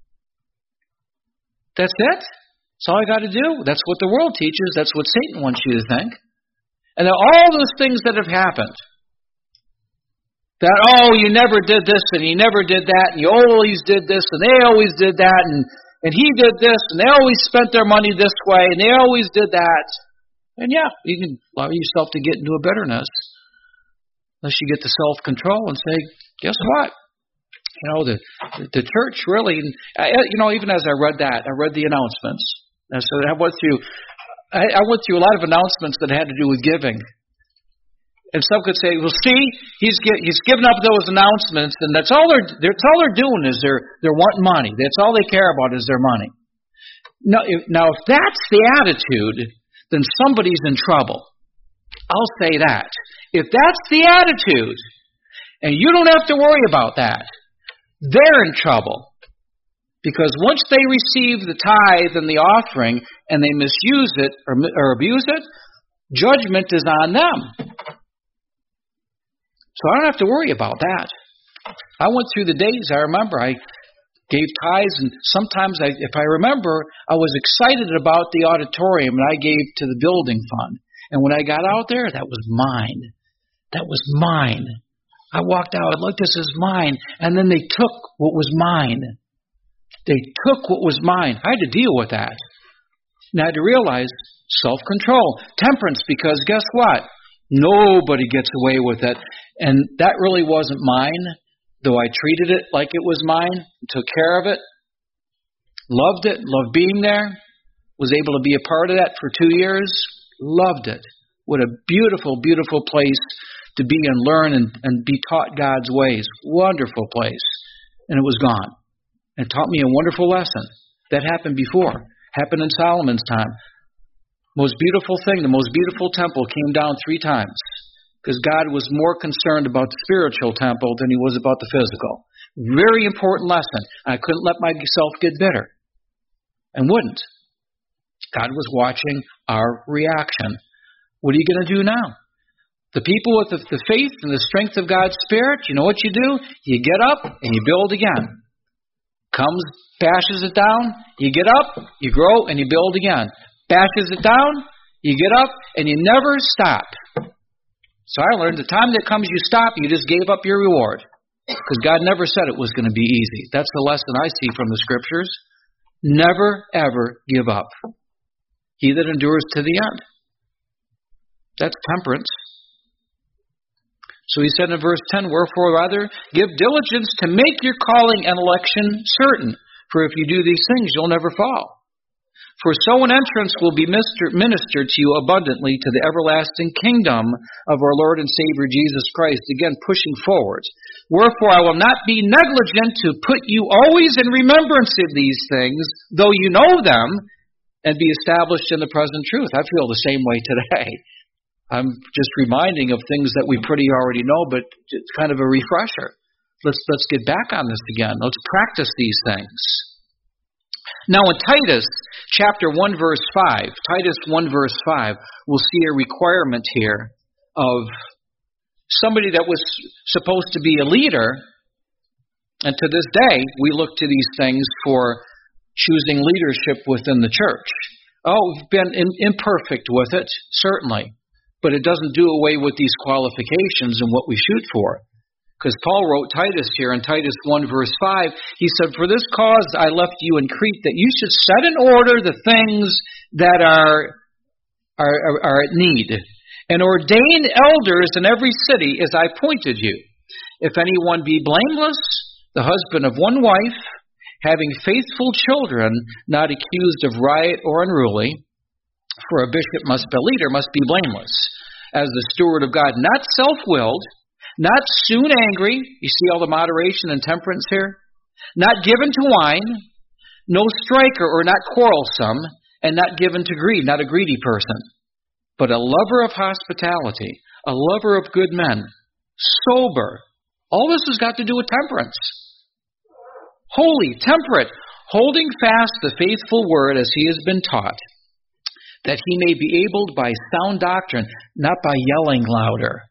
That's it. That's all I got to do. That's what the world teaches. That's what Satan wants you to think. And then all those things that have happened. That, oh, you never did this and you never did that and you always did this and they always did that and, and he did this and they always spent their money this way and they always did that. And yeah, you can allow yourself to get into a bitterness unless you get the self-control and say, guess what? You know, the the church really, you know, even as I read that, I read the announcements. And so I went through, I, I went through a lot of announcements that had to do with giving. And some could say, well, see, he's he's given up those announcements, and that's all they're that's all they're doing is they're they're wanting money. That's all they care about is their money. Now, if, now, if that's the attitude, then somebody's in trouble. I'll say that. If that's the attitude, and you don't have to worry about that, they're in trouble. Because once they receive the tithe and the offering, and they misuse it or, or abuse it, judgment is on them. So I don't have to worry about that. I went through the days, I remember, I gave tithes, and sometimes, I, if I remember, I was excited about the auditorium, and I gave to the building fund. And when I got out there, that was mine. That was mine. I walked out, look, this is mine. And then they took what was mine. They took what was mine. I had to deal with that. And I had to realize self-control, temperance, because guess what? Nobody gets away with it. And that really wasn't mine, though I treated it like it was mine, took care of it, loved it, loved being there, was able to be a part of that for two years, loved it. What a beautiful, beautiful place to be and learn and, and be taught God's ways. Wonderful place. And it was gone. It taught me a wonderful lesson. That happened before. Happened in Solomon's time. Most beautiful thing, the most beautiful temple came down three times. Because God was more concerned about the spiritual temple than he was about the physical. Very important lesson. I couldn't let myself get bitter. And wouldn't. God was watching our reaction. What are you going to do now? The people with the, the faith and the strength of God's Spirit, you know what you do? You get up and you build again. Comes, bashes it down, you get up, you grow, and you build again. Bashes it down, you get up, and you never stop. So I learned the time that comes you stop, you just gave up your reward. Because God never said it was going to be easy. That's the lesson I see from the Scriptures. Never, ever give up. He that endures to the end. That's temperance. So he said in verse ten, wherefore rather give diligence to make your calling and election certain. For if you do these things, you'll never fall. For so an entrance will be ministered to you abundantly to the everlasting kingdom of our Lord and Savior Jesus Christ. Again, pushing forward. Wherefore I will not be negligent to put you always in remembrance of these things, though you know them, and be established in the present truth. I feel the same way today. I'm just reminding of things that we pretty already know, but it's kind of a refresher. Let's let's get back on this again. Let's practice these things. Now in Titus chapter one verse five, Titus one verse five, we'll see a requirement here of somebody that was supposed to be a leader, and to this day we look to these things for choosing leadership within the church. Oh, we've been in, imperfect with it, certainly. But it doesn't do away with these qualifications and what we shoot for. Because Paul wrote Titus here in Titus one verse five, he said, for this cause I left you in Crete, that you should set in order the things that are, are, are, are at need, and ordain elders in every city as I appointed you. If anyone be blameless, the husband of one wife, having faithful children, not accused of riot or unruly, for a bishop must be a leader, must be blameless, as the steward of God, not self-willed, not soon angry. You see all the moderation and temperance here? Not given to wine, no striker or not quarrelsome, and not given to greed, not a greedy person, but a lover of hospitality, a lover of good men, sober. All this has got to do with temperance. Holy, temperate, holding fast the faithful word as he has been taught, that he may be abled by sound doctrine, not by yelling louder.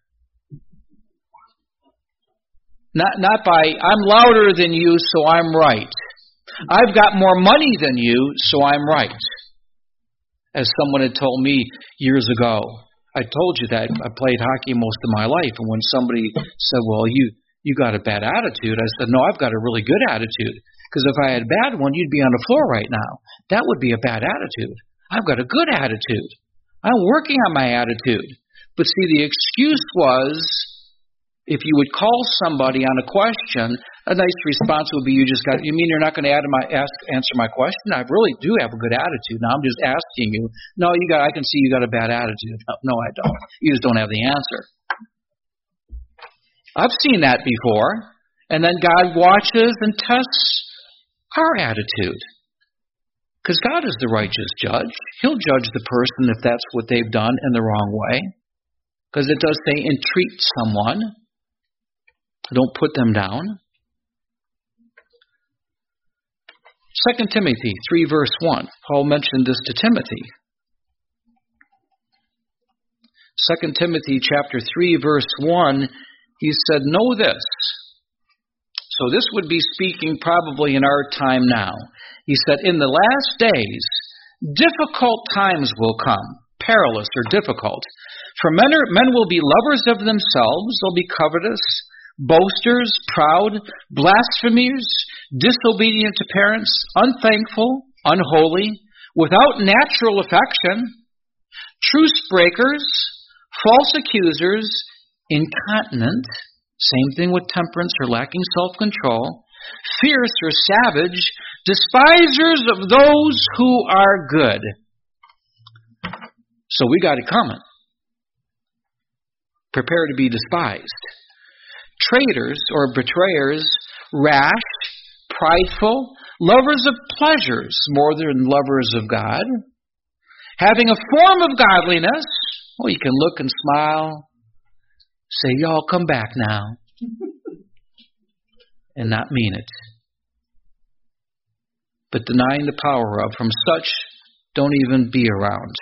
Not, not by, I'm louder than you, so I'm right. I've got more money than you, so I'm right. As someone had told me years ago, I told you that I played hockey most of my life, and when somebody said, well, you, you got a bad attitude, I said, no, I've got a really good attitude. Because if I had a bad one, you'd be on the floor right now. That would be a bad attitude. I've got a good attitude. I'm working on my attitude. But see, the excuse was, if you would call somebody on a question, a nice response would be, you just got, you mean you're not going to add my, ask, answer my question? I really do have a good attitude. Now I'm just asking you. No, you got, I can see you got a bad attitude. No, no, I don't. You just don't have the answer. I've seen that before. And then God watches and tests our attitude. Because God is the righteous judge. He'll judge the person if that's what they've done in the wrong way. Because it does say, entreat someone. Don't put them down. Second Timothy three verse one. Paul mentioned this to Timothy. Second Timothy chapter three verse one, he said, know this. So this would be speaking probably in our time now. He said, in the last days, difficult times will come, perilous or difficult. For men, are, men will be lovers of themselves, they'll be covetous, boasters, proud, blasphemers, disobedient to parents, unthankful, unholy, without natural affection, truce breakers, false accusers, incontinent, same thing with temperance or lacking self-control, fierce or savage, despisers of those who are good. So we got it coming. Prepare to be despised. Traitors or betrayers, rash, prideful, lovers of pleasures more than lovers of God, having a form of godliness. Well, you can look and smile, say, y'all come back now, and not mean it. But denying the power of, from such, don't even be around.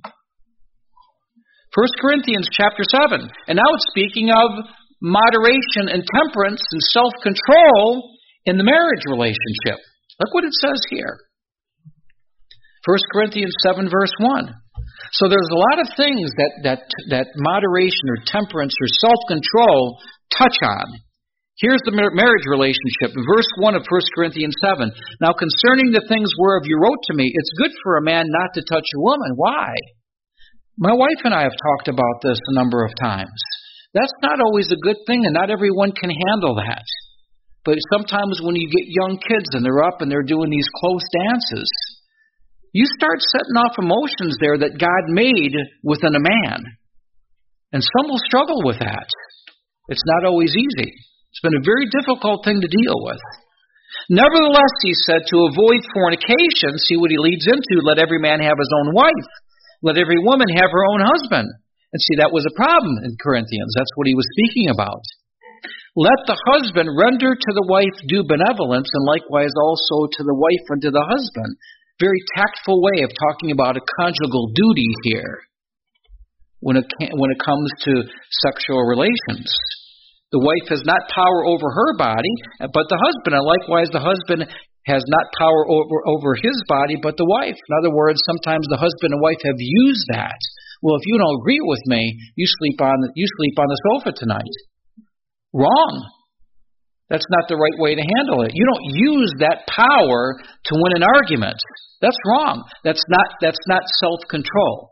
First Corinthians chapter seven. And now it's speaking of moderation and temperance and self-control in the marriage relationship. Look what it says here. First Corinthians seven verse one. So there's a lot of things that, that, that moderation or temperance or self-control touch on. Here's the marriage relationship. Verse one of First Corinthians seven. Now concerning the things whereof you wrote to me, it's good for a man not to touch a woman. Why? My wife and I have talked about this a number of times. That's not always a good thing, and not everyone can handle that. But sometimes when you get young kids and they're up and they're doing these close dances, you start setting off emotions there that God made within a man. And some will struggle with that. It's not always easy. It's been a very difficult thing to deal with. Nevertheless, he said, to avoid fornication, see what he leads into, let every man have his own wife. Let every woman have her own husband. And see, that was a problem in Corinthians. That's what he was speaking about. Let the husband render to the wife due benevolence, and likewise also to the wife unto the husband. Very tactful way of talking about a conjugal duty here when it, can, when it comes to sexual relations. The wife has not power over her body, but the husband, and likewise the husband has not power over, over his body, but the wife. In other words, sometimes the husband and wife have used that. Well, if you don't agree with me, you sleep on you sleep on the sofa tonight. Wrong. That's not the right way to handle it. You don't use that power to win an argument. That's wrong. That's not that's not self-control.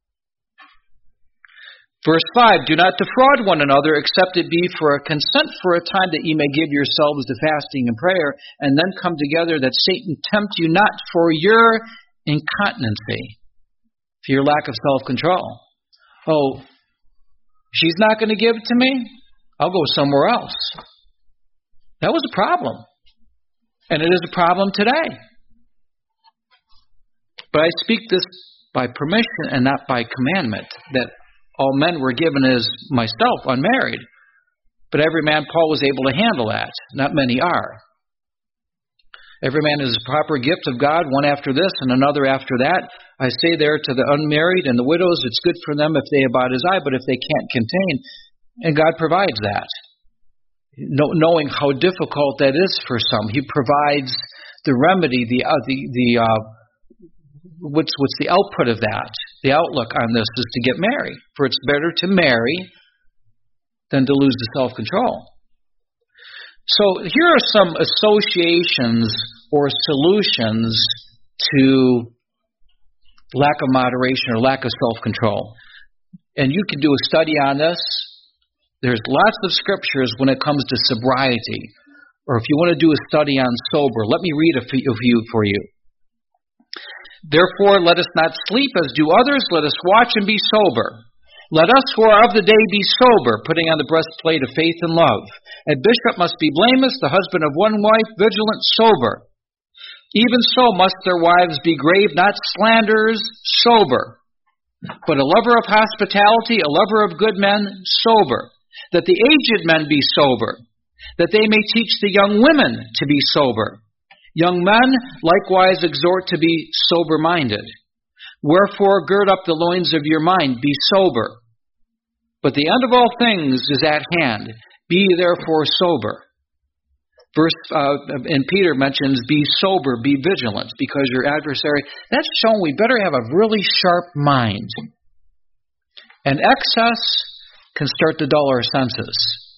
Verse five, do not defraud one another, except it be for a consent for a time, that ye may give yourselves to fasting and prayer, and then come together, that Satan tempt you not for your incontinency, for your lack of self-control. Oh, she's not going to give it to me? I'll go somewhere else. That was a problem. And it is a problem today. But I speak this by permission and not by commandment, that all men were given as myself, unmarried. But every man, Paul was able to handle that. Not many are. Every man is a proper gift of God, one after this and another after that. I say there to the unmarried and the widows, it's good for them if they abide as I, but if they can't contain, and God provides that. Knowing how difficult that is for some, He provides the remedy, the uh, the the uh, what's what's the output of that? The outlook on this is to get married, for it's better to marry than to lose the self-control. So here are some associations or solutions to lack of moderation or lack of self-control. And you can do a study on this. There's lots of scriptures when it comes to sobriety. Or if you want to do a study on sober, let me read a few for you. Therefore, let us not sleep as do others. Let us watch and be sober. Let us who are of the day be sober, putting on the breastplate of faith and love. A bishop must be blameless, the husband of one wife, vigilant, sober. Even so must their wives be grave, not slanderers, sober. But a lover of hospitality, a lover of good men, sober. That the aged men be sober, that they may teach the young women to be sober. Young men likewise exhort to be sober-minded. Wherefore gird up the loins of your mind, be sober. But the end of all things is at hand. Be therefore sober. Verse uh, and Peter mentions, be sober, be vigilant, because your adversary. That's shown we better have a really sharp mind. And excess can start to dull our senses.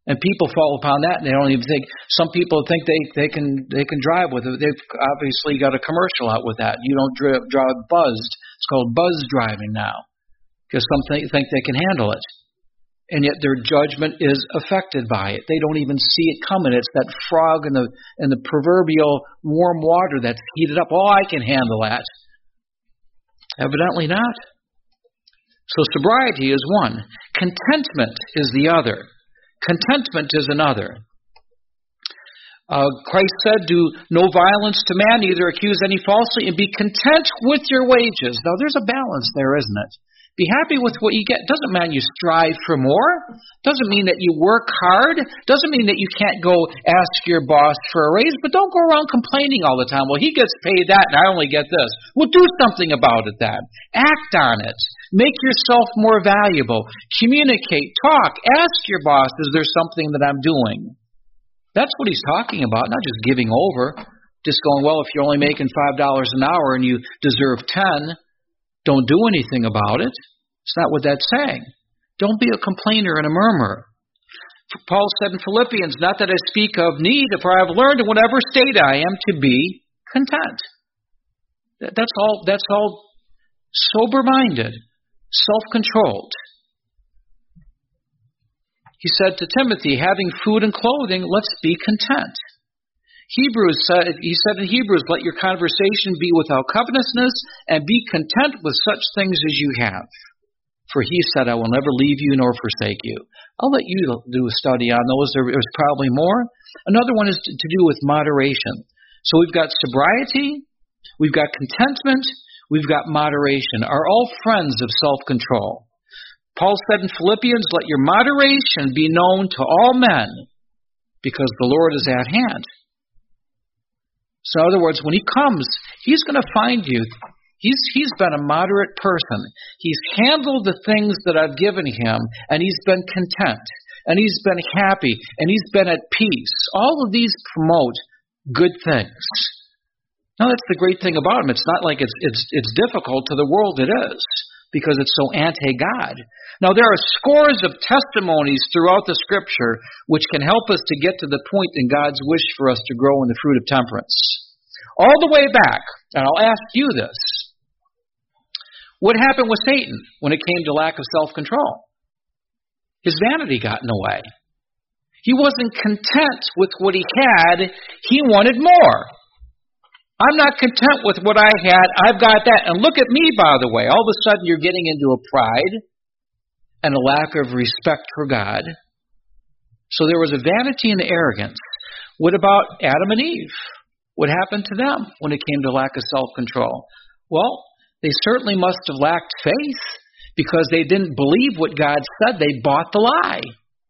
And people fall upon that, and they don't even think. Some people think they, they can they can drive with it. They've obviously got a commercial out with that. You don't drive, drive buzzed. It's called buzz driving now, because some th- think they can handle it, and yet their judgment is affected by it. They don't even see it coming. It's that frog in the in the proverbial warm water that's heated up. Oh, I can handle that. Evidently not. So sobriety is one. Contentment is the other. Contentment is another. Uh, Christ said, do no violence to man, neither accuse any falsely, and be content with your wages. Now, there's a balance there, isn't it? Be happy with what you get. Doesn't mean you strive for more. Doesn't mean that you work hard. Doesn't mean that you can't go ask your boss for a raise, but don't go around complaining all the time. Well, he gets paid that, and I only get this. Well, do something about it then. Act on it. Make yourself more valuable. Communicate. Talk. Ask your boss, is there something that I'm doing? That's what he's talking about, not just giving over. Just going, well, if you're only making five dollars an hour and you deserve ten, don't do anything about it. It's not what that's saying. Don't be a complainer and a murmurer. Paul said in Philippians, not that I speak of need, for I have learned in whatever state I am to be content. That's all, that's all sober-minded. Self-controlled. He said to Timothy, having food and clothing, let's be content. Hebrews said, he said in Hebrews, let your conversation be without covetousness, and be content with such things as you have. For he said, I will never leave you nor forsake you. I'll let you do a study on those. There's probably more. Another one is to do with moderation. So we've got sobriety, we've got contentment, we've got moderation, are all friends of self-control. Paul said in Philippians, let your moderation be known to all men, because the Lord is at hand. So in other words, when he comes, he's going to find you. He's, he's been a moderate person. He's handled the things that I've given him, and he's been content, and he's been happy, and he's been at peace. All of these promote good things. Now, that's the great thing about him. It's not like it's it's it's difficult. To the world it is, because it's so anti-God. Now, there are scores of testimonies throughout the Scripture which can help us to get to the point in God's wish for us to grow in the fruit of temperance. All the way back, and I'll ask you this. What happened with Satan when it came to lack of self-control? His vanity got in the way. He wasn't content with what he had. He wanted more. I'm not content with what I had. I've got that. And look at me, by the way. All of a sudden you're getting into a pride and a lack of respect for God. So there was a vanity and arrogance. What about Adam and Eve? What happened to them when it came to lack of self-control? Well, they certainly must have lacked faith, because they didn't believe what God said. They bought the lie.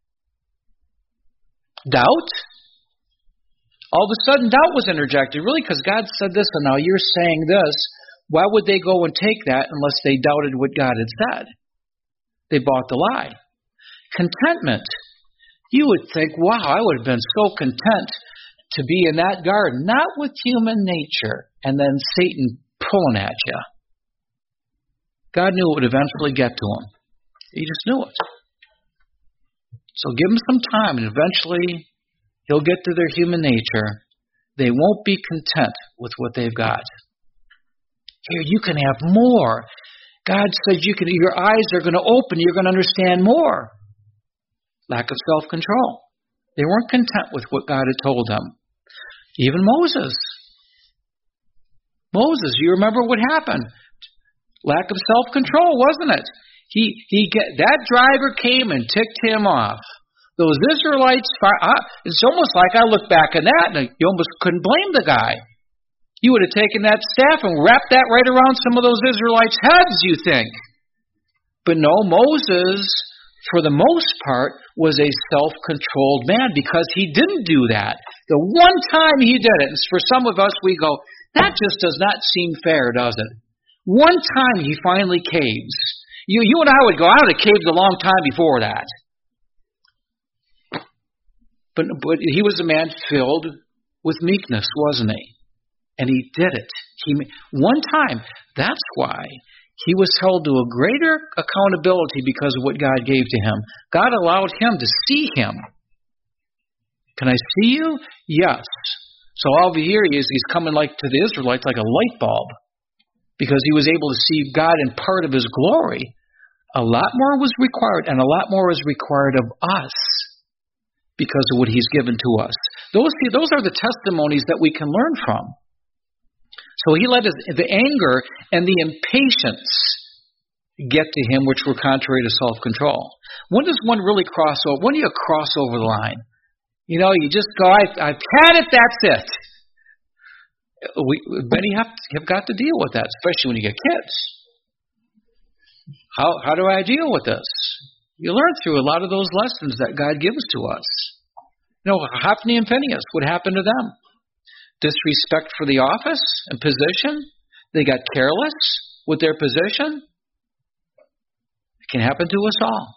Doubt? All of a sudden, doubt was interjected, really, because God said this, and now you're saying this. Why would they go and take that unless they doubted what God had said? They bought the lie. Contentment. You would think, wow, I would have been so content to be in that garden, not with human nature, and then Satan pulling at you. God knew it would eventually get to him. He just knew it. So give him some time, and eventually he'll get to their human nature. They won't be content with what they've got. Here, you can have more. God says you can. Your eyes are going to open. You're going to understand more. Lack of self-control. They weren't content with what God had told them. Even Moses. Moses, you remember what happened? Lack of self-control, wasn't it? He he get, that driver came and ticked him off. Those Israelites, it's almost like I look back at that and you almost couldn't blame the guy. You would have taken that staff and wrapped that right around some of those Israelites' heads, you think. But no, Moses, for the most part, was a self-controlled man because he didn't do that. The one time he did it, and for some of us we go, that just does not seem fair, does it? One time he finally caves. You, you and I would go, I would have caved a long time before that. But, but he was a man filled with meekness, wasn't he? And he did it. He one time. That's why he was held to a greater accountability because of what God gave to him. God allowed him to see him Can I see you? Yes. So all over here he is, he's coming like to the Israelites like a light bulb because he was able to see God in part of his glory. A lot more was required, and a lot more was required of us because of what he's given to us. Those, those are the testimonies that we can learn from. So he let his, the anger and the impatience get to him, which were contrary to self-control. When does one really cross over? When do you cross over the line? You know, you just go, I, I've had it, that's it. We, many have, have got to deal with that, especially when you get kids. How, how do I deal with this? You learn through a lot of those lessons that God gives to us. You know, Hophni and Phinehas, what happened to them? Disrespect for the office and position. They got careless with their position. It can happen to us all.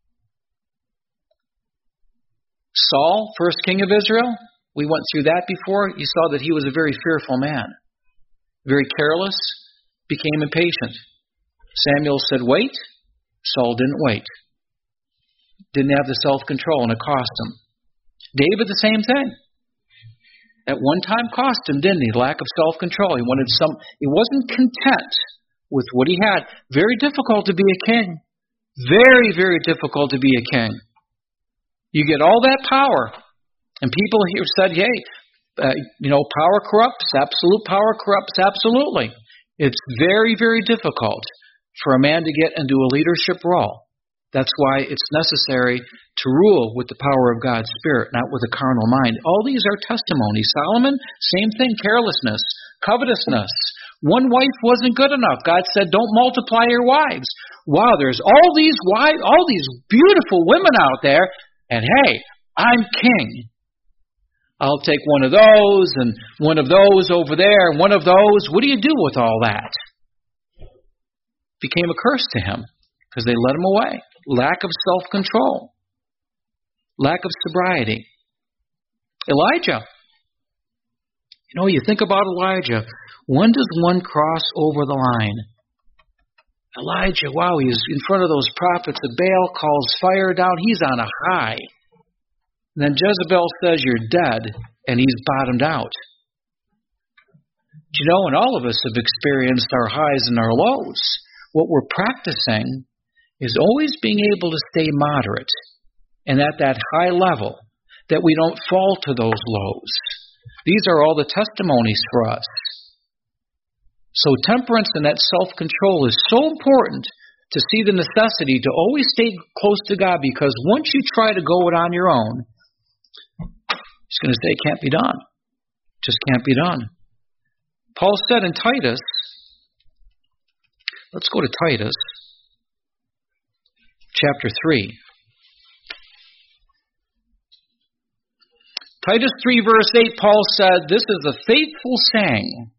Saul, first king of Israel, we went through that before. You saw that he was a very fearful man. Very careless, became impatient. Samuel said, wait. Saul didn't wait. Didn't have the self-control, and it cost him. David, the same thing. At one time cost him, didn't he? Lack of self-control. He wanted some. He wasn't content with what he had. Very difficult to be a king. Very, very difficult to be a king. You get all that power, and people here said, hey, uh, you know, power corrupts. Absolute power corrupts. Absolutely. It's very, very difficult for a man to get into a leadership role. That's why it's necessary to rule with the power of God's Spirit, not with a carnal mind. All these are testimonies. Solomon, same thing, carelessness, covetousness. One wife wasn't good enough. God said, don't multiply your wives. Wow, there's all these wives, all these beautiful women out there, and hey, I'm king. I'll take one of those and one of those over there and one of those. What do you do with all that? Became a curse to him because they let him away. Lack of self-control. Lack of sobriety. Elijah. You know, you think about Elijah. When does one cross over the line? Elijah, wow, he's in front of those prophets of Baal, calls fire down. He's on a high. And then Jezebel says, you're dead, and he's bottomed out. You know, and all of us have experienced our highs and our lows. What we're practicing is always being able to stay moderate and at that high level, that we don't fall to those lows. These are all the testimonies for us. So temperance and that self-control is so important to see the necessity to always stay close to God, because once you try to go it on your own, He's going to say it can't be done. Just can't be done. Paul said in Titus, let's go to Titus. Chapter three. Titus three verse eight, Paul said, this is a faithful saying.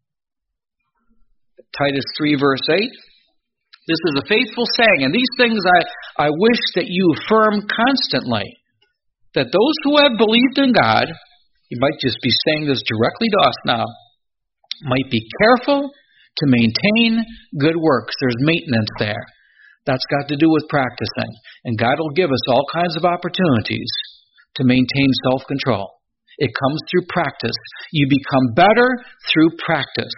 Titus three verse eight. This is a faithful saying, and these things I, I wish that you affirm constantly, that those who have believed in God, he might just be saying this directly to us now, might be careful to maintain good works. There's maintenance there. That's got to do with practicing. And God will give us all kinds of opportunities to maintain self-control. It comes through practice. You become better through practice.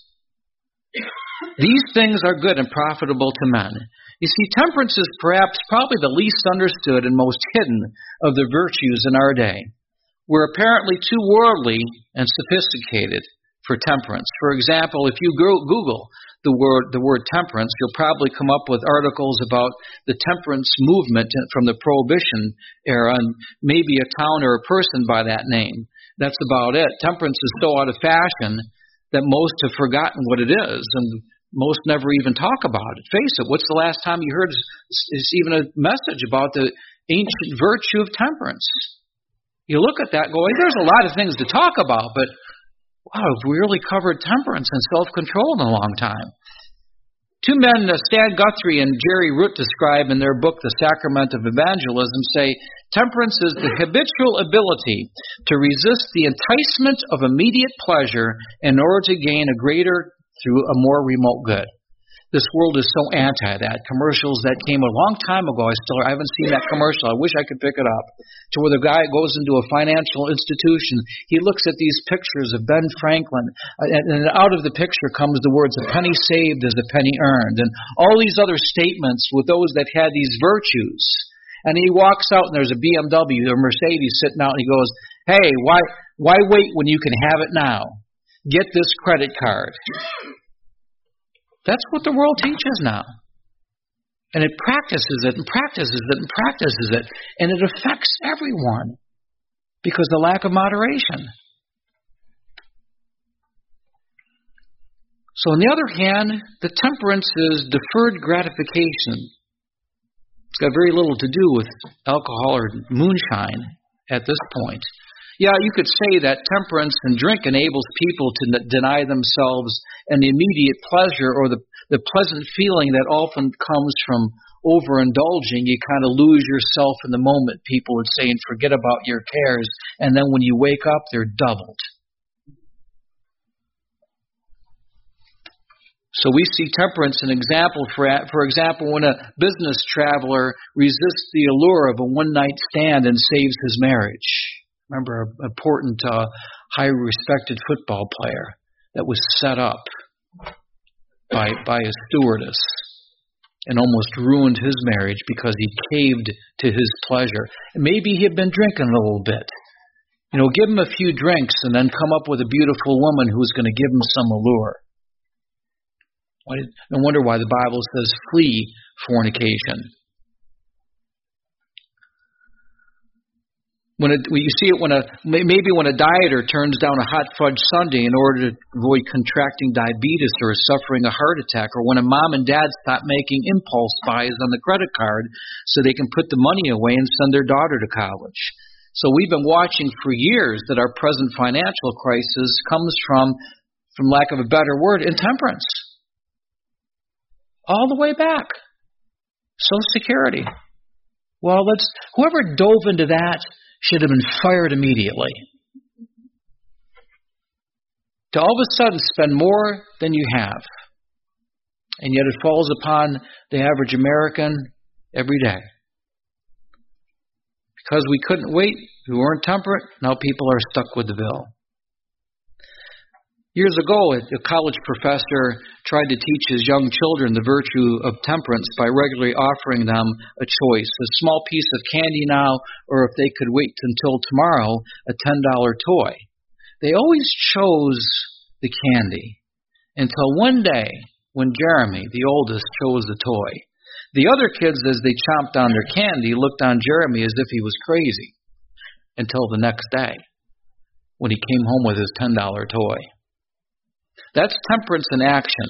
These things are good and profitable to men. You see, temperance is perhaps probably the least understood and most hidden of the virtues in our day. We're apparently too worldly and sophisticated for temperance. For example, if you Google the word the word temperance, you'll probably come up with articles about the temperance movement from the Prohibition era and maybe a town or a person by that name. That's about it. Temperance is so out of fashion that most have forgotten what it is, and most never even talk about it. Face it, what's the last time you heard is even a message about the ancient virtue of temperance? You look at that going, there's a lot of things to talk about, but wow, have we really covered temperance and self-control in a long time? Two men, uh, Stan Guthrie and Jerry Root, describe in their book, The Sacrament of Evangelism, say, temperance is the habitual ability to resist the enticement of immediate pleasure in order to gain a greater through a more remote good. This world is so anti that. Commercials that came a long time ago, I still I haven't seen that commercial. I wish I could pick it up. To where the guy goes into a financial institution, he looks at these pictures of Ben Franklin, and, and out of the picture comes the words, "A penny saved is a penny earned," and all these other statements with those that had these virtues. And he walks out, and there's a B M W or Mercedes sitting out, and he goes, "Hey, why why wait when you can have it now? Get this credit card." That's what the world teaches now. And it practices it and practices it and practices it. And it affects everyone because of the lack of moderation. So on the other hand, the temperance is deferred gratification. It's got very little to do with alcohol or moonshine at this point. Yeah, you could say that temperance and drink enables people to n- deny themselves an immediate pleasure or the, the pleasant feeling that often comes from overindulging. You kind of lose yourself in the moment, people would say, and forget about your cares. And then when you wake up, they're doubled. So we see temperance an example, for, for example, when a business traveler resists the allure of a one-night stand and saves his marriage. Remember, an important, uh, high-respected football player that was set up by by a stewardess and almost ruined his marriage because he caved to his pleasure. And maybe he had been drinking a little bit. You know, give him a few drinks and then come up with a beautiful woman who's going to give him some allure. No wonder why the Bible says, flee fornication. When it, you see it when a maybe when a dieter turns down a hot fudge sundae in order to avoid contracting diabetes or suffering a heart attack, or when a mom and dad stop making impulse buys on the credit card so they can put the money away and send their daughter to college. So we've been watching for years that our present financial crisis comes from, from lack of a better word, intemperance. All the way back. Social Security. Well, let's whoever dove into that should have been fired immediately. To all of a sudden spend more than you have. And yet it falls upon the average American every day. Because we couldn't wait, we weren't temperate, now people are stuck with the bill. Years ago, a college professor tried to teach his young children the virtue of temperance by regularly offering them a choice, a small piece of candy now, or if they could wait until tomorrow, a ten dollar toy. They always chose the candy until one day when Jeremy, the oldest, chose the toy. The other kids, as they chomped on their candy, looked on Jeremy as if he was crazy until the next day when he came home with his ten dollar toy. That's temperance in action.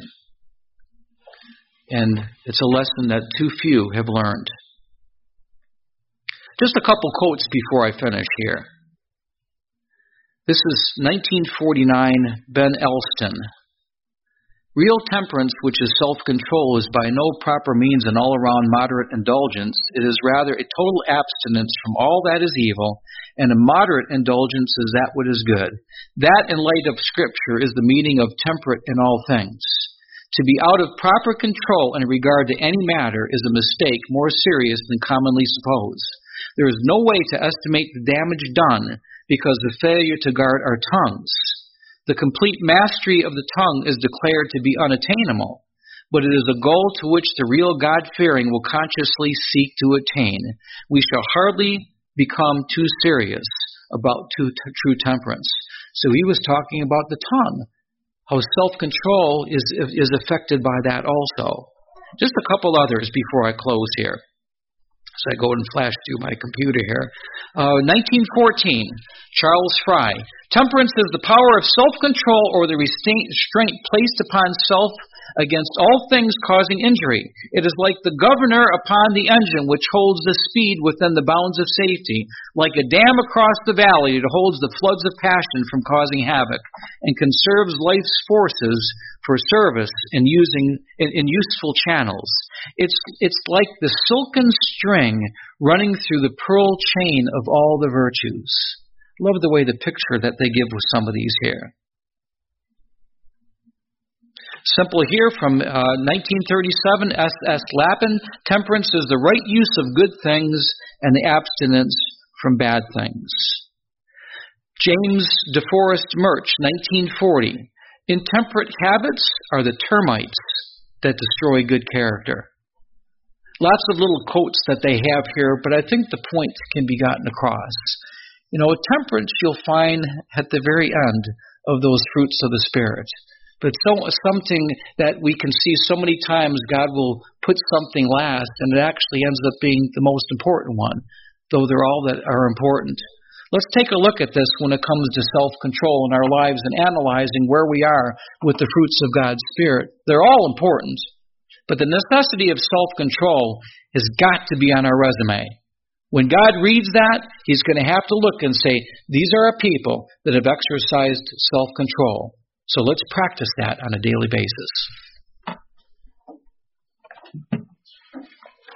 And it's a lesson that too few have learned. Just a couple quotes before I finish here. This is nineteen forty-nine, Ben Elston. Real temperance, which is self-control, is by no proper means an all-around moderate indulgence. It is rather a total abstinence from all that is evil, and a moderate indulgence is that what is good. That, in light of Scripture, is the meaning of temperate in all things. To be out of proper control in regard to any matter is a mistake more serious than commonly supposed. There is no way to estimate the damage done because of failure to guard our tongues. The complete mastery of the tongue is declared to be unattainable, but it is a goal to which the real God-fearing will consciously seek to attain. We shall hardly become too serious about true, true temperance. So he was talking about the tongue, how self-control is, is affected by that also. Just a couple others before I close here. So I go and flash through my computer here. Uh, nineteen fourteen, Charles Fry. Temperance is the power of self-control or the restraint placed upon self against all things causing injury. It is like the governor upon the engine which holds the speed within the bounds of safety, like a dam across the valley that holds the floods of passion from causing havoc, and conserves life's forces for service in using in, in useful channels. It's it's like the silken string running through the pearl chain of all the virtues. Love the way the picture that they give with some of these here. Simple here from uh, nineteen thirty-seven, S S Lappin. Temperance is the right use of good things and the abstinence from bad things. James DeForest Murch, nineteen forty. Intemperate habits are the termites that destroy good character. Lots of little quotes that they have here, but I think the point can be gotten across. You know, temperance you'll find at the very end of those fruits of the Spirit. But it's so, something that we can see so many times God will put something last, and it actually ends up being the most important one, though they're all that are important. Let's take a look at this when it comes to self-control in our lives and analyzing where we are with the fruits of God's Spirit. They're all important, but the necessity of self-control has got to be on our resume. When God reads that, He's going to have to look and say, these are a people that have exercised self-control. So let's practice that on a daily basis.